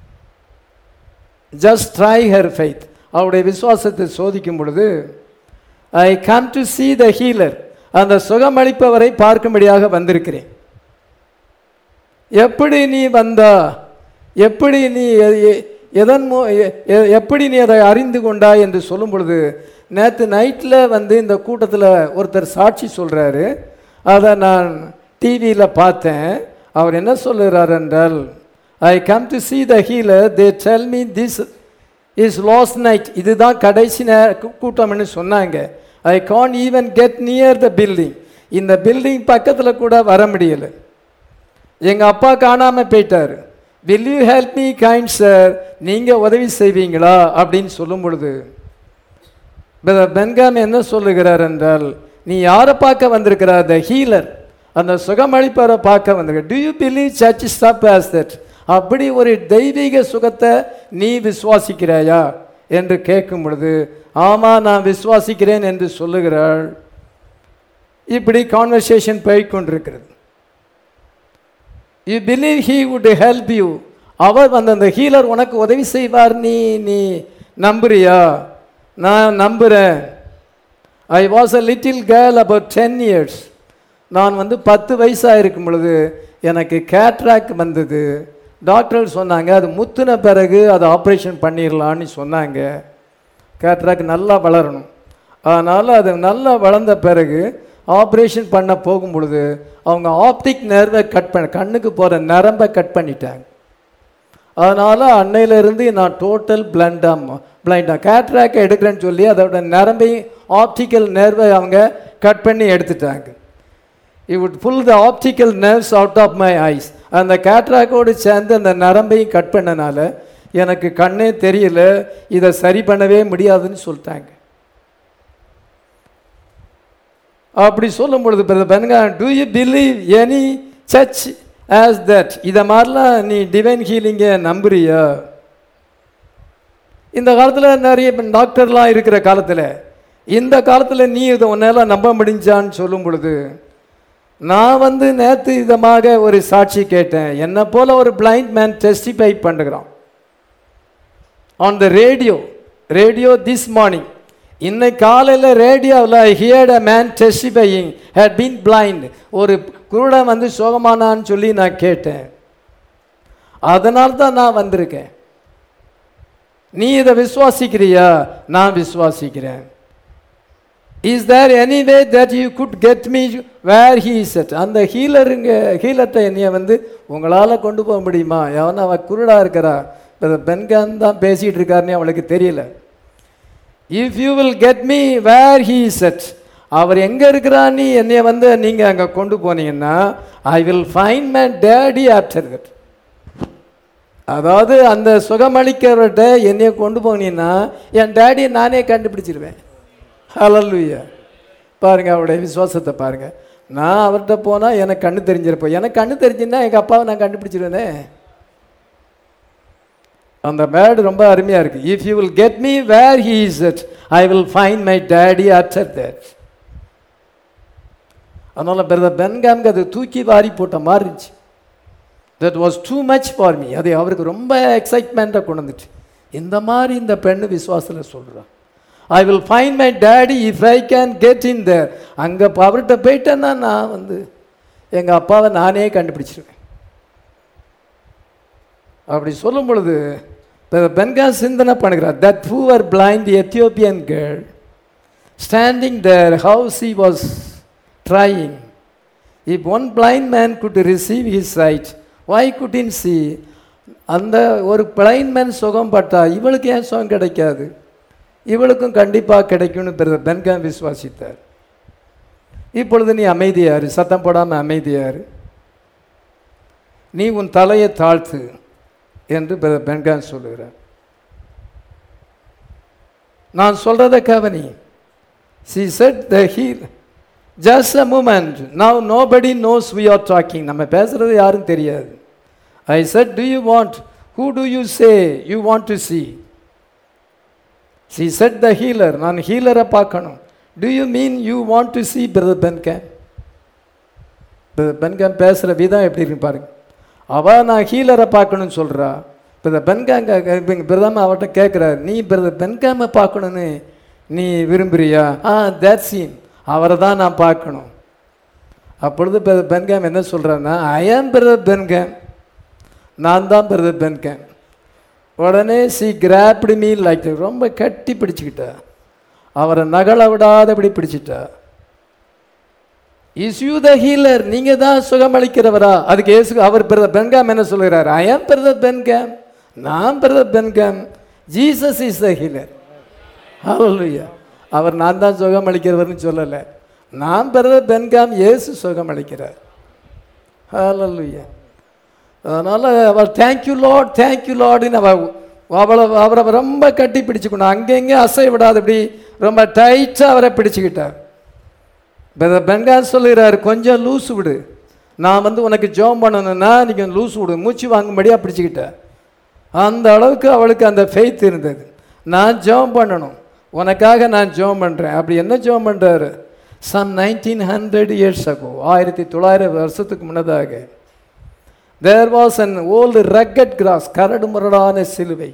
ஜஸ்ட் ட்ரை ஹர் ஃபெய்த், அவருடைய விசுவாசத்தை சோதிக்கும் பொழுது I come to see the healer, அந்த சுகமளிப்பவரை பார்க்கும்படியாக வந்திருக்கிறேன். எப்படி நீ வந்தா, எப்படி நீ எதன் எப்படி நீ அதை அறிந்து கொண்டா என்று சொல்லும் பொழுது, நேற்று நைட்டில் வந்து இந்த கூட்டத்தில் ஒருத்தர் சாட்சி சொல்கிறாரு, அதை நான் டிவியில் பார்த்தேன். அவர் என்ன சொல்லுகிறார் என்றால், I come to see the healer, they tell me this is last night, இதுதான் கடைசி நே கூட்டம்னு சொன்னாங்க. I can't even get near the building, இந்த பில்டிங் பக்கத்தில் கூட வர முடியலை. எங்கள் அப்பா காணாமல் போயிட்டார். Will you help me kind sir, நீங்கள் உதவி செய்வீங்களா அப்படின்னு சொல்லும் பொழுது பென்காம் என்ன சொல்லுகிறார் என்றால், நீ யாரை பார்க்க வந்திருக்கிறார், த ஹீலர், அந்த சுகமளிப்பவரை பார்க்க வந்திருக்க. டு யூ பிலீவ் சர்ச் இஸ் அப் ஆஸ் தட், அப்படி ஒரு தெய்வீக சுகத்தை நீ விசுவாசிக்கிறாயா என்று கேட்கும் பொழுது ஆமாம் நான் விசுவாசிக்கிறேன் என்று சொல்லுகிறாள். இப்படி கான்வர்சேஷன் போய்கொண்டிருக்கிறது. You believe he would help you, அவர் வந்து அந்த ஹீலர் உனக்கு உதவி செய்வார், நீ நீ நம்புறியா? நான் நம்புகிறேன். I was a little girl about ten years, நான் வந்து பத்து வயசாக இருக்கும் பொழுது எனக்கு கேட்ராக் வந்தது. டாக்டர் சொன்னாங்க அது முத்துன பிறகு அதை ஆப்ரேஷன் பண்ணிடலான்னு சொன்னாங்க. கேட்ராக் நல்லா வளரணும், அதனால் அது நல்லா வளர்ந்த பிறகு ஆப்ரேஷன் பண்ண போகும் பொழுது அவங்க ஆப்டிக் நர்வை கட் பண்ண, கண்ணுக்கு போகிற நரம்பை கட் பண்ணிட்டாங்க. அதனால் அன்னையிலேருந்து நான் டோட்டல் பிளைண்டாக பிளைண்டாக கேட்ராக்கை எடுக்கிறேன்னு சொல்லி அதோட நரம்பை ஆப்டிக்கல் நர்வை அவங்க கட் பண்ணி எடுத்துட்டாங்க. It would pull the optical nerves out of my eyes. அந்த கேட்ராக்கோடு சேர்ந்து அந்த நரம்பையும் கட் பண்ணனால எனக்கு கண்ணே தெரியல, இதை சரி பண்ணவே முடியாதுன்னு சொல்லிட்டாங்க. அப்படி சொல்லும் பொழுது Benham, do you believe any சர்ச் ஆஸ் தட், இதை மாதிரிலாம் நீ டிவைன் ஹீலிங்கை நம்புறியா? இந்த காலத்தில் நிறைய டாக்டர்லாம் இருக்கிற காலத்தில், இந்த காலத்தில் நீ இதை உன்னால நம்ப முடிஞ்சான்னு சொல்லும் பொழுது நான் வந்து நேற்று இதமாக ஒரு சாட்சி கேட்டேன். என்னை போல ஒரு பிளைண்ட் மேன் டெஸ்டிஃபை பண்ணுகிறான் on the radio radio this morning. இன்னைக்கு காலையில் ரேடியோவில் I heard a man testifying had been blind, ஒரு குருடன் வந்து சோகமானான்னு சொல்லி நான் கேட்டேன். அதனால தான் நான் வந்திருக்கேன். நீ இதை விசுவாசிக்கிறியா? நான் விசுவாசிக்கிறேன். Is there any way that you could get me where he is at, அந்த ஹீலருங்க ஹீலர்கிட்ட என்னைய வந்து உங்களால் கொண்டு போக முடியுமா? எவன் அவன் குருடாக இருக்கிறா, பென்காம் தான் பேசிகிட்டு இருக்காருன்னு அவளுக்கு தெரியல. If you will get me where he is at, அவர் எங்கே இருக்கிறான்னு என்னைய வந்து நீங்கள் அங்கே கொண்டு போனீங்கன்னா I will find my daddy after that. அதாவது அந்த சுகமளிக்கிறவர்கிட்ட என்னைய கொண்டு போனீங்கன்னா என் டேடியை நானே கண்டுபிடிச்சிருவேன். ஹல்லேலூயா. பாருங்க அவருடைய விசுவாசத்தை பாருங்க. நான் அவர்கிட்ட போனால் எனக்கு கண்ணு தெரிஞ்சிருப்போம். எனக்கு கண்ணு தெரிஞ்சுன்னா எங்கள் அப்பாவை நான் கண்டுபிடிச்சிருவேனே. அந்த வேர்டு ரொம்ப அருமையாக இருக்குது. If you will get me where he is at I will find my daddy after that. அதனால் பிரதர் பென்காம்க்கு அது தூக்கி வாரி போட்ட மாதிரி இருந்துச்சு. That was too much for me. அது அவருக்கு ரொம்ப எக்ஸைட்மெண்ட்டாக கொண்டு வந்துச்சு. இந்த மாதிரி இந்த பெண்ணு விசுவாசத்தில் சொல்கிறான், I will find my daddy if I can get in there. அங்கே அவர்கிட்ட போயிட்டேன்னா நான் வந்து எங்கள் அப்பாவை நானே கண்டுபிடிச்சிருவேன். அப்படி சொல்லும் பொழுது பென்கா சிந்தனை பண்ணுகிறார். That poor blind Ethiopian girl standing there house he was trying. If one blind man could receive his sight, why couldn't she? அந்த ஒரு பிளைண்ட் மேன் சுகம் பட்டா இவளுக்கு ஏன் சுகம் கிடைக்காது? இவளுக்கும் கண்டிப்பாக கிடைக்கும்னு பிரதர் பென்காம் விசுவாசித்தார். இப்பொழுது நீ அமைதியாரு, சத்தம் போடாமல் அமைதியாரு, நீ உன் தலையை தாழ்த்து என்று பிரதர் பென்காம் சொல்லுகிறார். நான் சொல்றத கவனி. She said the heel. Just a moment. Now nobody knows we are talking. நம்ம பேசுறது யாரும் தெரியாது. I said, do you want? Who do you say you want to see? She said the healer. நான் ஹீலரை பார்க்கணும். Do you mean you want to see brother Benham? brother Benham பேசுற விதம் எப்படி இருக்கு பாருங்க. அவ நான் ஹீலரை பார்க்கணும்னு சொல்றா. பிரதர் பென்காம் பிரதம அவட்ட கேட்குறாரு, நீ பிரதர் பென்காமை பார்க்கணுன்னு நீ விரும்புறியா? ஆ தட்ஸ் ஹிம், அவரை தான் நான் பார்க்கணும். அப்பொழுது பிரதர் பென்காம் என்ன சொல்கிறாருன்னா, ஐ ஆம் பிரதர் பென்காம், நான் தான் பிரதர் பென்காம். உடனே சி கிராப்டு மீ லைக், ரொம்ப கட்டி பிடிச்சிக்கிட்டா, அவரை நகலை விடாதபடி பிடிச்சிட்டா. இஸ் யூ த ஹீலர், நீங்கள் தான் சுகமளிக்கிறவரா? அதுக்கு ஏசு அவர் பிரதர் பென்காம் என்ன சொல்கிறார்? ஐ ஆம் பிரதர் பென்காம், நான் brother Benham, Jesus is the healer. ஹல்லேலூயா. அவர் நான் தான் சுகமளிக்கிறவர்னு சொல்லலை, நான் பிரதர் பென்காம், இயேசு சுகமளிக்கிறார். ஹல்லேலூயா. அதனால் அவர் தேங்க்யூ லார்ட் தேங்க்யூ லார்டுன்னு அவ அவளை அவரை ரொம்ப கட்டி பிடிச்சிக்கணும், அங்கெங்கே அசை விடாதபடி ரொம்ப டைட்டாக அவரை பிடிச்சிக்கிட்டார். பிரதர் பென்காம் சொல்லுகிறார், கொஞ்சம் லூஸ் விடு, நான் வந்து உனக்கு ஜோம் பண்ணணுன்னா நீங்கள் லூஸ் விடு, மூச்சு வாங்கும்படியாக பிடிச்சிக்கிட்டேன். அந்த அளவுக்கு அவளுக்கு அந்த ஃபெய்த் இருந்தது. நான் ஜோம் பண்ணணும், உனக்காக நான் ஜோம் பண்ணுறேன். அப்படி என்ன ஜோம் பண்ணுறாரு? Some nineteen hundred years ago, ஆயிரத்தி தொள்ளாயிரம் வருஷத்துக்கு முன்னதாக, there was an old rugged cross, கரடு முரடான சிலுவை,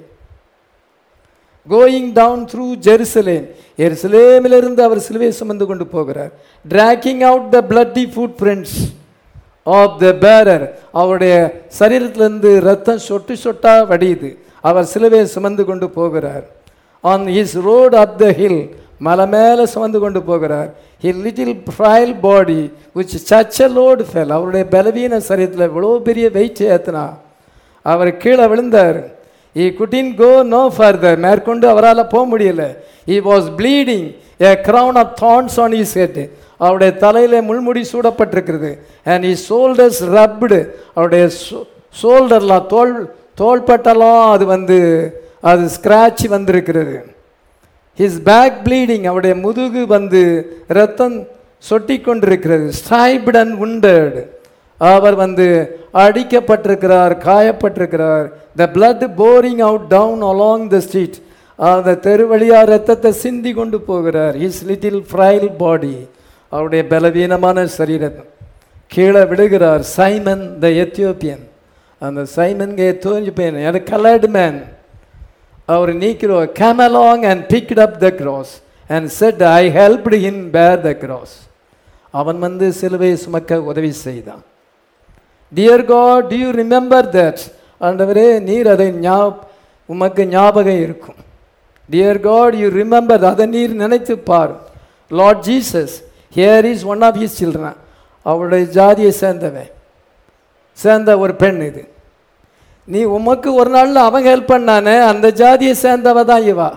கோயிங் டவுன் த்ரூ ஜெருசலேம், எருசலேமிலிருந்து அவர் சிலுவையை சுமந்து கொண்டு போகிறார். Tracking out the bloody footprints of the bearer, அவருடைய சரீரத்திலிருந்து ரத்தம் சொட்டு சொட்டா வடியுது, அவர் சிலுவையை சுமந்து கொண்டு போகிறார். On his road up the hill, மலை மேலே சுமந்து கொண்டு போகிறார். His little frail body which such a load fell, அவருடைய பலவீன சரீரத்தில் இவ்வளோ பெரிய வெயிட் ஏற்றினா அவர் கீழே விழுந்தார். He couldn't go no further, மேற்கொண்டு அவரால் போக முடியல. He was bleeding, a crown of thorns on his head, அவருடைய தலையில் முள்முடி சூடப்பட்டிருக்கிறது. and his shoulders rubbed, அவருடைய ஷோல்டர்லாம் தோல் தோள்பட்டெல்லாம் அது வந்து அது ஸ்க்ராட்ச் வந்திருக்கிறது. his back bleeding, அவருடைய முதுகு வந்து ரத்தம் சொட்டி கொண்டிருக்கிறது. striped and wounded, அவர் வந்து அடிக்கப்பட்டிருக்கிறார், காயப்பட்டிருக்கிறார். the blood pouring out down along the street, அந்த தெரு வழியாக ரத்தத்தை சிந்தி கொண்டு போகிறார். his little frail body, அவருடைய பலவீனமான சரீரம் கீழே விடுகிறார். சைமன் த எத்தியோப்பியன், அந்த Simon Ethiopian a colored man, அவர் நீக்கிறோம், came along and picked up the cross and said, I helped him bear the cross, அவன் வந்து சிலுவையை சுமக்க உதவி செய்தான். Dear God, do you remember that? ஆண்டவரே, நீர் அதை உமக்கு ஞாபகம் இருக்கும். Dear God, you remember, அதை நீர் நினைத்து பார். Lord Jesus, here is one of his children, அவருடைய ஜாதியை சேர்ந்தவன் சேர்ந்த ஒரு பெண் இது. நீ உமக்கு ஒரு நாளில் அவங்க ஹெல்ப் பண்ணானே, அந்த ஜாதியை சேர்ந்தவ தான் இவா.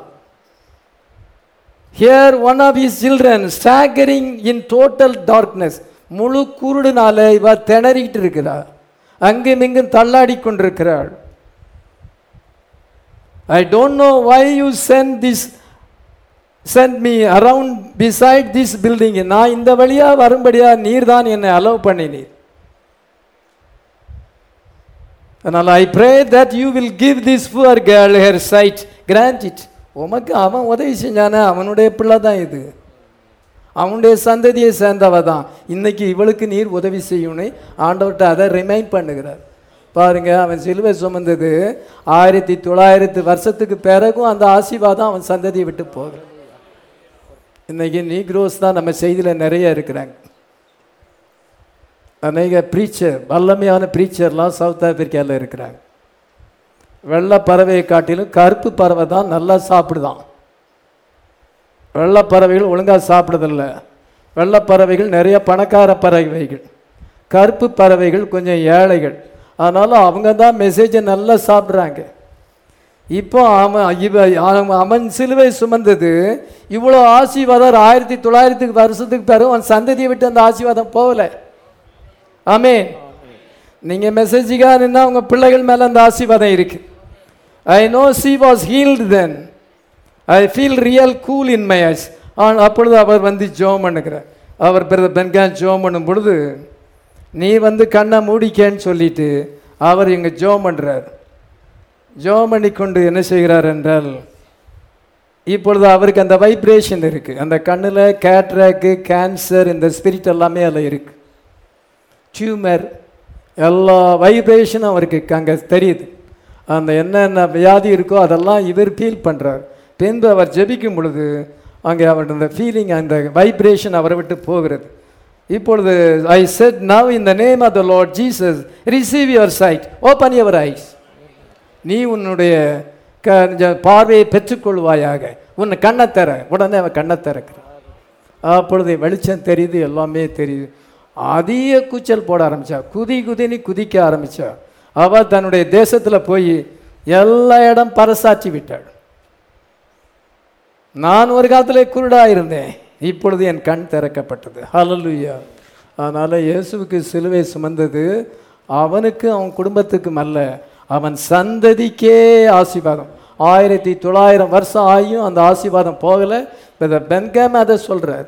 Here one of his children staggering in total darkness, முழு குருடுனால இவ திணறிக்கிட்டு இருக்கிறார், அங்கும் இங்கும் தள்ளாடி கொண்டிருக்கிறாள். I don't know why you send this send me around beside this building, நான் இந்த வழியா வரும்படியா நீர் தான் என்னை அலோவ் பண்ணினீர். அதனால் I pray that you will give this poor girl her sight, grant it. உமக்கு அவன் உதவி செஞ்சானே, அவனுடைய பிள்ளை தான் இது, அவனுடைய சந்ததியை சேர்ந்தவ தான். இன்னைக்கு இவளுக்கு நீர் உதவி செய்யணும்னு ஆண்டவர்கிட்ட அதை ரிமைண்ட் பண்ணுகிறார். பாருங்க, அவன் சிலுவை சுமந்தது ஆயிரத்தி தொள்ளாயிரத்து வருஷத்துக்கு பிறகும் அந்த ஆசீர்வாதம் அவன் சந்ததியை விட்டு போகிறான். இன்னைக்கு நீக்ரோஸ் தான் நம்ம செய்தியில் நிறைய இருக்கிறாங்க. அநேக ப்ரீச்சர், வல்லமையான ப்ரீச்சர்லாம் சவுத் ஆப்பிரிக்காவில் இருக்கிறாங்க. வெள்ளை பறவையை காட்டிலும் கருப்பு பறவை தான் நல்லா சாப்பிடுதான். வெள்ளை பறவைகள் ஒழுங்காக சாப்பிடுறதில்ல. வெள்ளை பறவைகள் நிறைய பணக்கார பறவைகள், கருப்பு பறவைகள் கொஞ்சம் ஏழைகள். அதனால் அவங்க தான் மெசேஜை நல்லா சாப்பிட்றாங்க. இப்போ அவன் இவ அவன் சிலுவை சுமந்தது இவ்வளோ ஆசீர்வாதம் ஆயிரத்தி தொள்ளாயிரத்துக்கு வருஷத்துக்கு பிறகு அவன் சந்ததியை விட்டு அந்த ஆசீர்வாதம் போகலை. ஆமென். நீங்கள் மெசேஜுக்காக நின்னா உங்கள் பிள்ளைகள் மேலே அந்த ஆசீர்வாதம் இருக்கு. I know she was healed then, I feel real cool in my eyes. அப்பொழுது அவர் வந்து ஜோம் பண்ணுகிறார். அவர் பிரதர் பென்கான் ஜோம் பண்ணும் பொழுது நீ வந்து கண்ணை மூடிக்கேன்னு சொல்லிட்டு அவர் இங்கே ஜோம் பண்ணுறார். ஜோம் பண்ணி கொண்டு என்ன செய்கிறார் என்றால், இப்பொழுது அவருக்கு அந்த வைப்ரேஷன் இருக்குது. அந்த கண்ணில் கேட்ராக்கு, கேன்சர், இந்த ஸ்பிரிட் எல்லாமே அதில் இருக்குது. டியூமர், எல்லா வைப்ரேஷனும் அவருக்கு அங்கே தெரியுது. அந்த என்னென்ன வியாதி இருக்கோ அதெல்லாம் இவர் ஃபீல் பண்ணுறார். பின்பு அவர் ஜெபிக்கும் பொழுது அங்கே அவருடைய அந்த ஃபீலிங், அந்த வைப்ரேஷன் அவரை விட்டு போகிறது. இப்பொழுது I set now in the name of the Lord Jesus receive your sight, open your eyes. நீ உன்னுடைய க பார்வையை பெற்றுக்கொள்வாயாக, உன்னை கண்ணை தர. உடனே அவன் கண்ணை திறக்கிறான். அப்பொழுது வெளிச்சம் தெரியுது, எல்லாமே தெரியுது. அதிக கூச்சல் போட ஆரம்பித்தா, குதி குதினி குதிக்க ஆரம்பித்தா. அவள் தன்னுடைய தேசத்தில் போய் எல்லா இடம் பறைசாற்றி விட்டாள். நான் ஒரு காலத்தில் குருடாக இருந்தேன், இப்பொழுது என் கண் திறக்கப்பட்டது. ஹல்லேலூயா. அதனால் இயேசுவுக்கு சிலுவை சுமந்தது அவனுக்கு அவன் குடும்பத்துக்கும் அல்ல, அவன் சந்ததிக்கே ஆசீர்வாதம். ஆயிரத்தி தொள்ளாயிரம் வருஷம் ஆகியும் அந்த ஆசீர்வாதம் போகலை. பென்காம் அதை சொல்கிறார்.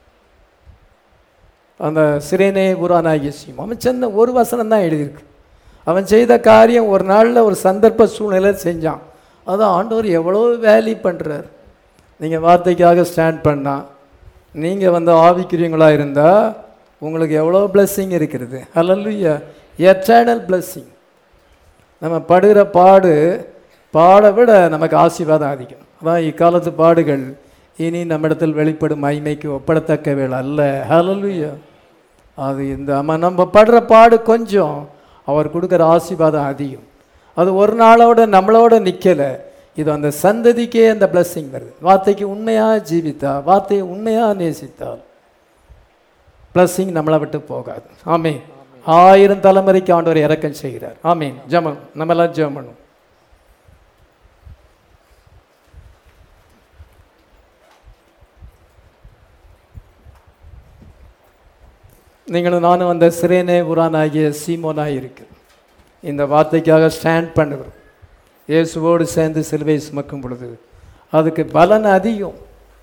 அந்த சிரேனே உரானாகிய சீமோன், அவன் சின்ன ஒரு வசனம் தான் எழுதியிருக்கு. அவன் செய்த காரியம் ஒரு நாளில் ஒரு சந்தர்ப்ப சூழ்நிலை செஞ்சான். அதான் ஆண்டவர் எவ்வளோ வேல்யூ பண்ணுறார். நீங்கள் வார்த்தைக்காக ஸ்டாண்ட் பண்ணால், நீங்கள் வந்து ஆவிக்குரியவங்களாக இருந்தால் உங்களுக்கு எவ்வளோ பிளஸ்ஸிங் இருக்கிறது. ஹல்லேலூயா. Eternal blessing. நம்ம படுகிற பாடு பாடை விட நமக்கு ஆசீர்வாதம் அதிகம். அதான் இக்காலத்து பாடுகள் இனி நம்மிடத்தில் வெளிப்படும் மகிமைக்கு ஒப்படத்தக்கவைகள் அல்ல. ஹல்லேலூயா. அது இந்த நம்ம படுற பாடு கொஞ்சம், அவர் கொடுக்குற ஆசீர்வாதம் அதிகம். அது ஒரு நாளோட நம்மளோட நிற்கலை. இது அந்த சந்ததிக்கே அந்த பிளஸ்ஸிங் வருது. வார்த்தைக்கு உண்மையாக ஜீவித்தா, வார்த்தையை உண்மையாக நேசித்தால் பிளஸ்ஸிங் நம்மளை விட்டு போகாது. ஆமென். ஆயிரம் தலைமுறைக்கு ஆண்டவர் இறக்கம் செய்கிறார். ஆமென். ஜெபம், நம்ம எல்லாம் ஜெபம் பண்ணுவோம். நீங்களும் நானும் அந்த சிரேனே உரானாகிய சீமோனாக இருக்கு. இந்த வார்த்தைக்காக ஸ்டாண்ட் பண்ணுகிறோம். இயேசுவோடு சேர்ந்து சிலுவை சுமக்கும் பொழுது அதுக்கு பலன் அதிகம்,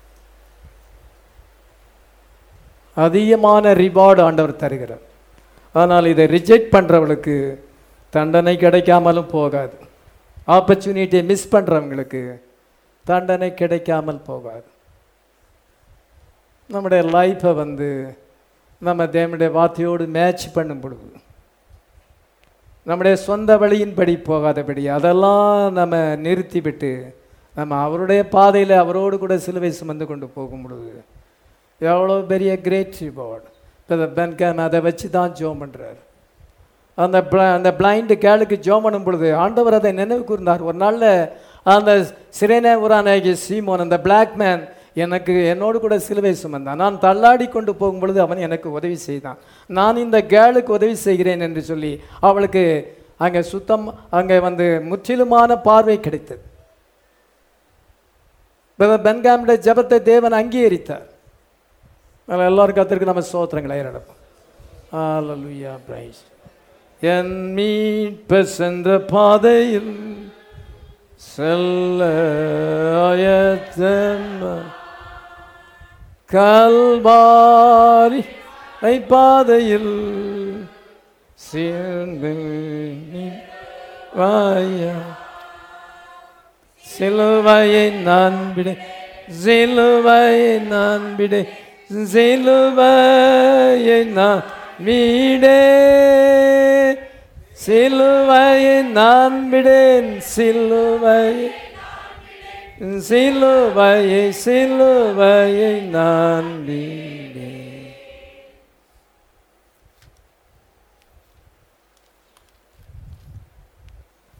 அதிகமான ரிவார்டு ஆண்டவர் தருகிறார். ஆனால் இதை ரிஜெக்ட் பண்ணுறவங்களுக்கு தண்டனை கிடைக்காமலும் போகாது. ஆப்பர்ச்சுனிட்டியை மிஸ் பண்ணுறவங்களுக்கு தண்டனை கிடைக்காமல் போகாது. நம்முடைய லைஃப்பை வந்து நம்ம தேவனுடைய வார்த்தையோடு மேட்ச் பண்ணும் பொழுது, நம்முடைய சொந்த வழியின்படி போகாதபடி அதெல்லாம் நம்ம நிறுத்திவிட்டு நம்ம அவருடைய பாதையில் அவரோடு கூட சிலுவை சுமந்து கொண்டு போகும் பொழுது எவ்வளோ பெரிய கிரேட் ரிவார்டு. இப்போ பென்காம் அதை வச்சு தான் ஜோம் பண்ணுறார். அந்த அந்த பிளைண்டு கேளுக்கு ஜோம் பண்ணும் பொழுது ஆண்டவர் அதை நினைவு கூர்ந்தார். ஒரு நாளில் அந்த சிரேனே உரானாகிய சீமோன், அந்த பிளாக் மேன், எனக்கு என்னோடு கூட சிலுவை சுமந்தான். நான் தள்ளாடி கொண்டு போகும் பொழுது அவன் எனக்கு உதவி செய்தான். நான் இந்த கேளுக்கு உதவி செய்கிறேன் என்று சொல்லி அவளுக்கு அங்கே சுத்தம் அங்கே வந்து முற்றிலுமான பார்வை கிடைத்தது. பென்காமுடைய ஜெபத்தை தேவன் அங்கீகரித்தார். எல்லாரும் கர்த்தருக்கு நம்ம ஸ்தோத்திரங்களை ஏறெடுப்போம். ஹல்லேலூயா. பிரைஸ். என் மீட்பர் சென்ற பாதையில் செல்ல ஆயத்தம் கல்வாரி பாதையில் சேர்ந்து சிலுவையை நான் விட, சிலுவையை நான் விட, சிலுவையை நான் மீடே, சிலுவையை நான் விடேன், சிலுவையை சிலுவையை சிலுவையை நான் விடேன்.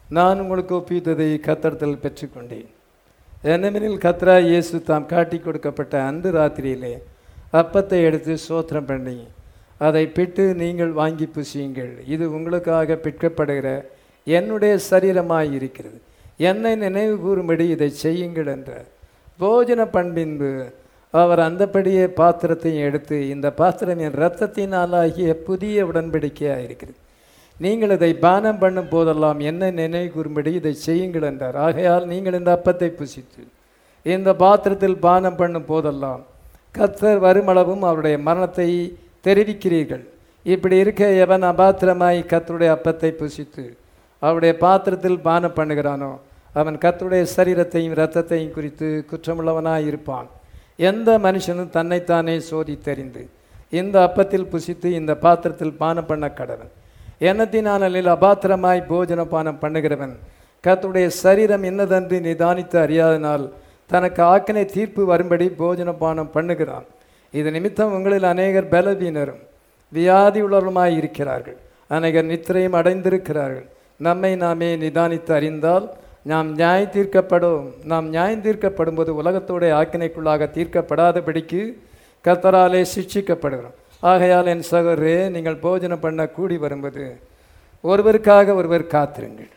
நான் உங்களுக்கு ஒப்பித்ததை கத்தரிடத்தில் பெற்றுக்கொண்டேன். என்னவெனில் கத்ரா இயேசு தாம் காட்டி கொடுக்கப்பட்ட அன்று ராத்திரியிலே அப்பத்தை எடுத்து சோத்திரம் பண்ணி அதை பிட்டு நீங்கள் வாங்கி புசியுங்கள், இது உங்களுக்காக பிற்கப்படுகிற என்னுடைய சரீரமாய் இருக்கிறது, என்னை நினைவு கூறும்படி இதை செய்யுங்கள் என்றார். போஜன பண்பின்பு அவர் அந்தபடியே பாத்திரத்தையும் எடுத்து, இந்த பாத்திரம் என் இரத்தத்தினாலாகிய புதிய உடன்படிக்கையாக இருக்கிறது, நீங்கள் இதை பானம் பண்ணும் போதெல்லாம் என்ன நினைவு கூறும்படி இதை செய்யுங்கள் என்றார். ஆகையால் நீங்கள் இந்த அப்பத்தை புசித்து இந்த பாத்திரத்தில் பானம் பண்ணும் போதெல்லாம் கர்த்தர் வருமளவும் அவருடைய மரணத்தை தெரிவிக்கிறீர்கள். இப்படி இருக்க எவன் அபாத்திரமாய் கர்த்தருடைய அப்பத்தை புசித்து அவருடைய பாத்திரத்தில் பானம் பண்ணுகிறானோ அவன் கர்த்தருடைய சரீரத்தையும் இரத்தத்தையும் குறித்து குற்றமுள்ளவனாய் இருப்பான். எந்த மனுஷனும் தன்னைத்தானே சோதித்தறிந்து இந்த அப்பத்தில் புசித்து இந்த பாத்திரத்தில் பானம் பண்ண கடவன். எண்ணத்தினானில் அபாத்திரமாய் போஜன பானம் பண்ணுகிறவன் கர்த்தருடைய சரீரம் என்னதென்று நிதானித்து அறியாதனால் தனக்கு ஆக்கினை தீர்ப்பு வரும்படி போஜன பானம் பண்ணுகிறான். இது நிமித்தம் உங்களில் அநேகர் பலவீனரும் வியாதி உள்ளவருமாய் இருக்கிறார்கள், அநேகர் நித்திரையும் அடைந்திருக்கிறார்கள். நம்மை நாமே நிதானித்து அறிந்தால் நாம் நியாய தீர்க்கப்படும். நாம் நியாயம் தீர்க்கப்படும் போது உலகத்தோடைய ஆக்கினைக்குள்ளாக தீர்க்கப்படாதபடிக்கு கர்த்தராலே சிட்சிக்கப்படுகிறோம். ஆகையால் என் சகோதரே, நீங்கள் போஜனம் பண்ண கூடி வரும்போது ஒருவருக்காக ஒருவர் காத்திருங்கள்.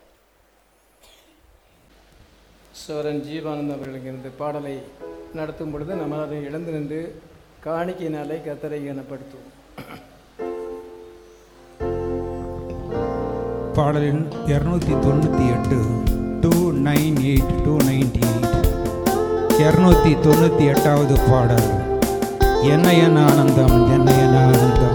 சோரன் ஜீவானந்த் அவர்களுக்கு இந்த பாடலை நடத்தும் பொழுது நம்ம அதை இழந்து நின்று காணிக்கையினாலே கர்த்தரை கனப்படுத்துவோம். பாடலின் இரநூத்தி தொண்ணூற்றி எட்டு two nine eight two ninety இரநூத்தி தொண்ணூற்றி எட்டாவது பாடல். என்ன என்ன ஆனந்தம், என்ன என்ன ஆனந்தம்.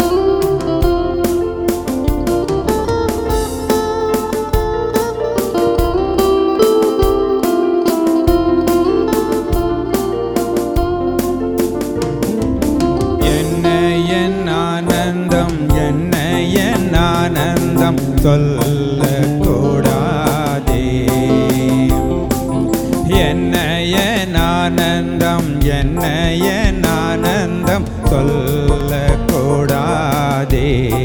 என்ன என் ஆனந்தம், என்ன என் ஆனந்தம் சொல்ல கூடாதே. என்ன என் ஆனந்தம், என்ன என் ஆனந்தம் சொல்ல கூடாதே.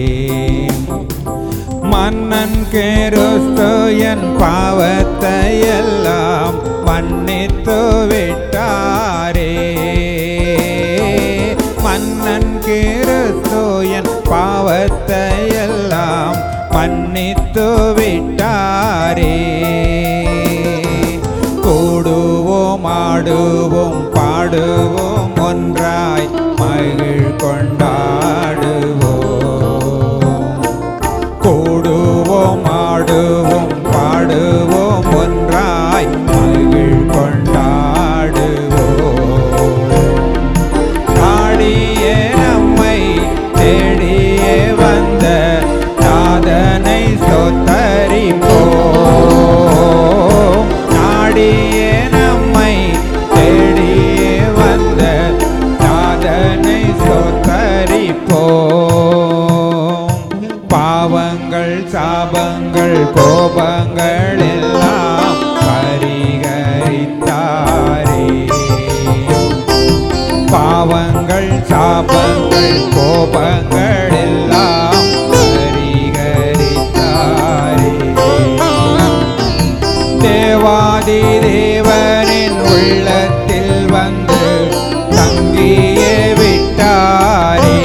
மன்னன் கிறிஸ்து என் பாவத்தை எல்லாம் மன்னித்து விட்டாரே. மன்னன் கிறிஸ்து என் பாவத்தை எல்லாம் மன்னித்து விட்டாரே. கூடுவோம் ஆடுவோம் பாடுவோம் ஒன்றாய் மகிழ் கொண்டாடுவோம். கூடுவோம் ஆடுவோம் பாடுவோம் ஒன்றாய் மகிழ் கொண்டாடுவோம். ஆடியே நம்மை தேடியே வந்த நாதனை ஸ்தோத்தரிப்போம். நாடியே நம்மை தேடியே வந்த நாதனை ஸ்தோத்தரிப்போம். பாவங்கள் சாபங்கள் கோபங்கள் எல்லாம் பரிகரித்தாரே. பாவங்கள் சாபங்கள் கோபங்கள் எல்லாம் பரிகரித்தாரே. தேவாதி தேவனின் உள்ளத்தில் வந்து தங்கியே விட்டாரே.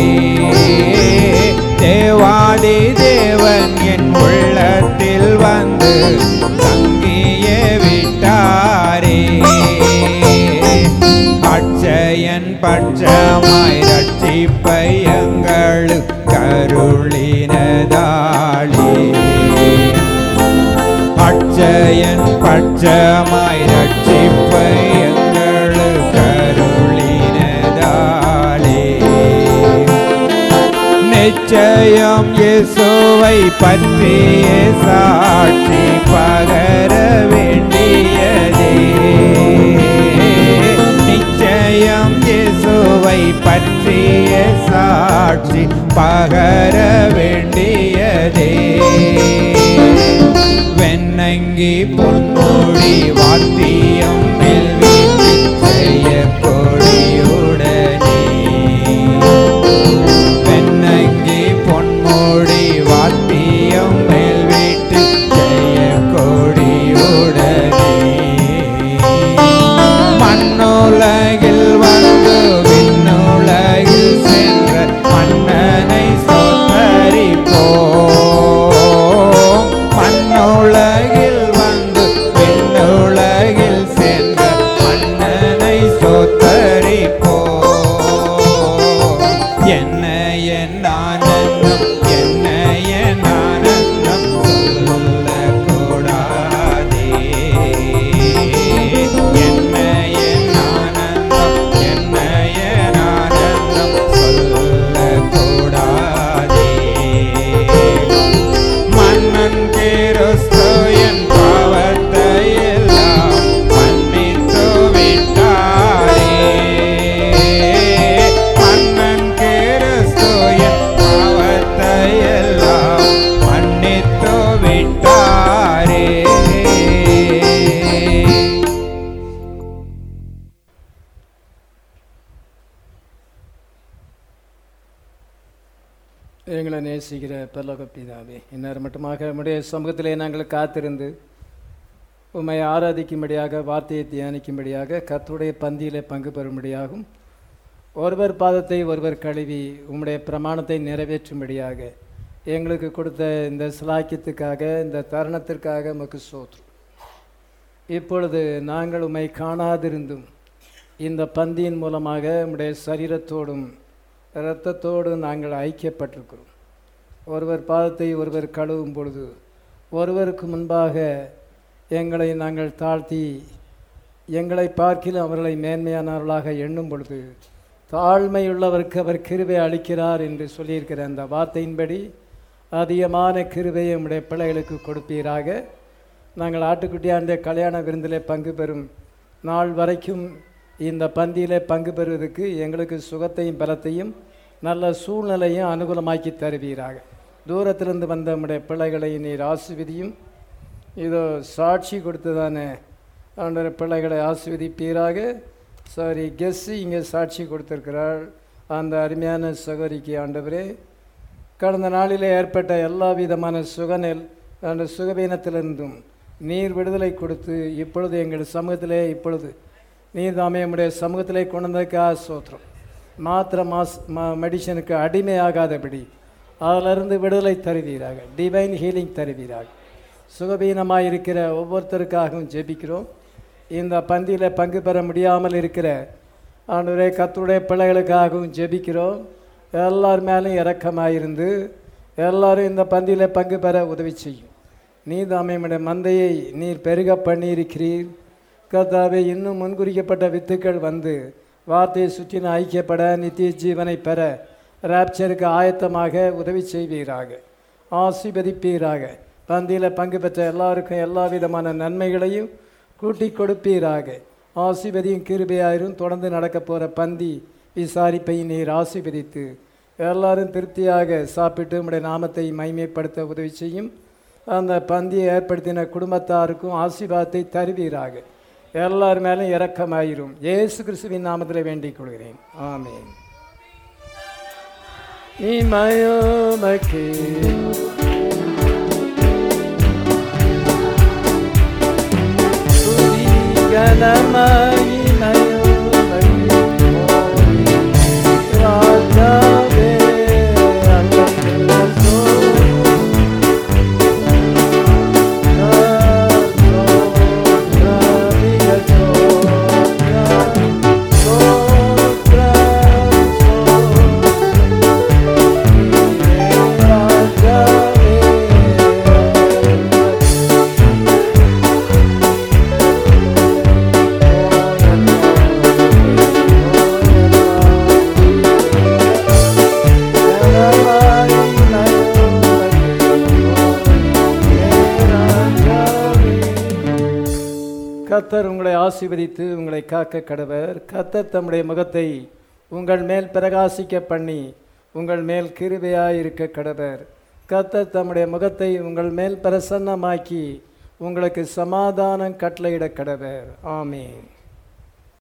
தேவாதி தேவன் என் உள்ளத்தில் வந்து தங்கியே விட்டாரே. அட்சயன் பட்சமாய் ரட்சிப்பை எங்களுக்கு கருளினதாளே. அட்சயன் பட்சமாய் ரட்சிப்பை எங்களுக்கு கருளினதாளே. நிச்சயம் இயேசுவை பற்றிய சாட்சி பகர வேண்டியதே. நிச்சயம் இயேசுவை பற்றிய சாட்சி பகர வேண்டியதே. வெண்ணங்கி பொன்மொழி வாத்தியம் மெல்வீட்டு செய்ய கொடியுடனே. வெண்ணங்கி பொன்மொழி வாத்தியம் மெல்வீட்டு செய்ய ஆனந்தம் என்ன என் ஆனந்தம் சொல்லக்கூடாதே. என்ன என் ஆனந்தம் என்ன என் ஆனந்தம் சொல்லக்கூடாதே. மன்னன் கிறிஸ்து என் பாவத்தை எல்லாம் மன்னித்து விட்டாரே. மன்னன் கிறிஸ்து என் பாவத்தை எல்லாம் மன்னித்து விட்டாரே. எங்களை நேசிக்கிற பரலோக பிதாவே, இந்நேரம் மட்டுமாக உம்முடைய சமூகத்திலே நாங்கள் காத்திருந்து உம்மை ஆராதிக்கும்படியாக, வார்த்தையை தியானிக்கும்படியாக, கர்த்தருடைய பந்தியிலே பங்கு பெறும்படியாகும், ஒருவர் பாதத்தை ஒருவர் கழுவி உம்முடைய பிரமாணத்தை நிறைவேற்றும்படியாக எங்களுக்கு கொடுத்த இந்த சிலாக்கியத்துக்காக, இந்த தருணத்திற்காக உமக்கு ஸ்தோத்திரம். இப்பொழுது நாங்கள் உம்மை காணாதிருந்தும் இந்த பந்தியின் மூலமாக உம்முடைய சரீரத்தோடும் இரத்தத்தோடும் நாங்கள் ஐக்கியப்பட்டிருக்கிறோம். ஒருவர் பாதத்தை ஒருவர் கழுவும் பொழுது ஒருவருக்கு முன்பாக எங்களை நாங்கள் தாழ்த்தி எங்களை பார்க்கிலும் அவர்களை மேன்மையானவர்களாக எண்ணும் பொழுது தாழ்மையுள்ளவருக்கு அவர் கிருபை அளிக்கிறார் என்று சொல்லியிருக்கிற அந்த வார்த்தையின்படி அதிகமான கிருபையை நம்முடைய பிள்ளைகளுக்கு கொடுப்பீராக. நாங்கள் ஆட்டுக்குட்டியாண்ட கல்யாண விருந்திலே பங்கு பெறும் நாள் வரைக்கும் இந்த பந்தியிலே பங்கு பெறுவதற்கு எங்களுக்கு சுகத்தையும் பலத்தையும் நல்ல சூழ்நிலையும் அனுகூலமாக்கி தருவீராக. தூரத்திலிருந்து வந்த நம்முடைய பிள்ளைகளை நீர் ஆசீர்வதியும். இதோ சாட்சி கொடுத்ததானே ஆண்டவரே, பிள்ளைகளை ஆசீர்வதிப்பீராக. சாரி கெஸ்ஸு இங்கே சாட்சி கொடுத்திருக்கிறாள். அந்த அருமையான சகோதரிக்கு ஆண்டவரே, கடந்த நாளில் ஏற்பட்ட எல்லா விதமான சுகநெல் அந்த சுகவீனத்திலிருந்தும் நீர் விடுதலை கொடுத்து இப்பொழுது எங்கள் சமூகத்திலே இப்பொழுது நீர் தாமே நம்முடைய சமூகத்திலே கொண்டு வந்ததுக்காக ஸ்தோத்திரம். மாத்திர மாஸ் மா மெடிசனுக்கு அடிமையாகாதபடி அதிலிருந்து விடுதலை தருவீராக, டிவைன் ஹீலிங் தருவீராக. சுகவீனமாக இருக்கிற ஒவ்வொருத்தருக்காகவும் ஜெபிக்கிறோம். இந்த பந்தியில் பங்கு பெற முடியாமல் இருக்கிற ஆண்டவரே கர்த்தருடைய பிள்ளைகளுக்காகவும் ஜெபிக்கிறோம். எல்லார் மேலும் இரக்கமாயிருந்து எல்லாரும் இந்த பந்தியில் பங்கு பெற உதவி செய்யும். நீ தாமே நம்முடைய மந்தையை நீர் பெருக பண்ணியிருக்கிறீர் கர்த்தாவே. இன்னும் முன்குறிக்கப்பட்ட வித்துக்கள் வந்து வார்த்தையை சுற்றின ஐக்கியப்பட நித்திய ஜீவனை பெற ராப்சருக்கு ஆயத்தமாக உதவி செய்வீராக, ஆசீர்வதிப்பீராக. பந்தியில் பங்கு பெற்ற எல்லாருக்கும் எல்லா விதமான நன்மைகளையும் கூட்டி கொடுப்பீராக. ஆசீர்வதியும் கிருபையாயிரும். தொடர்ந்து நடக்க போகிற பந்தி விசாரிப்பை நீர் ஆசீர்வதித்து எல்லாரும் திருப்தியாக சாப்பிட்டு உம்முடைய நாமத்தை மைமைப்படுத்த உதவி செய்யும். அந்த பந்தியை ஏற்படுத்தின குடும்பத்தாருக்கும் ஆசீர்வாதத்தை தருவீராக. எல்லார் மேலும் இரக்கமாயிரும். இயேசு கிறிஸ்துவின் நாமத்தில் வேண்டிக் கொள்கிறேன். ஆமென். இமயோமக்கே கனமாய் ராஜாவே கர்த்தர் உங்களை ஆசீர்வதித்து உங்களை காக்க கடவர். கர்த்தர் தம்முடைய முகத்தை உங்கள் மேல் பிரகாசிக்க பண்ணி உங்கள் மேல் கிருபையாய் இருக்க கடவர். கர்த்தர் தம்முடைய முகத்தை உங்கள் மேல் பிரசன்னமாக்கி உங்களுக்கு சமாதானம் கட்டளையிட கடவர். ஆமென்.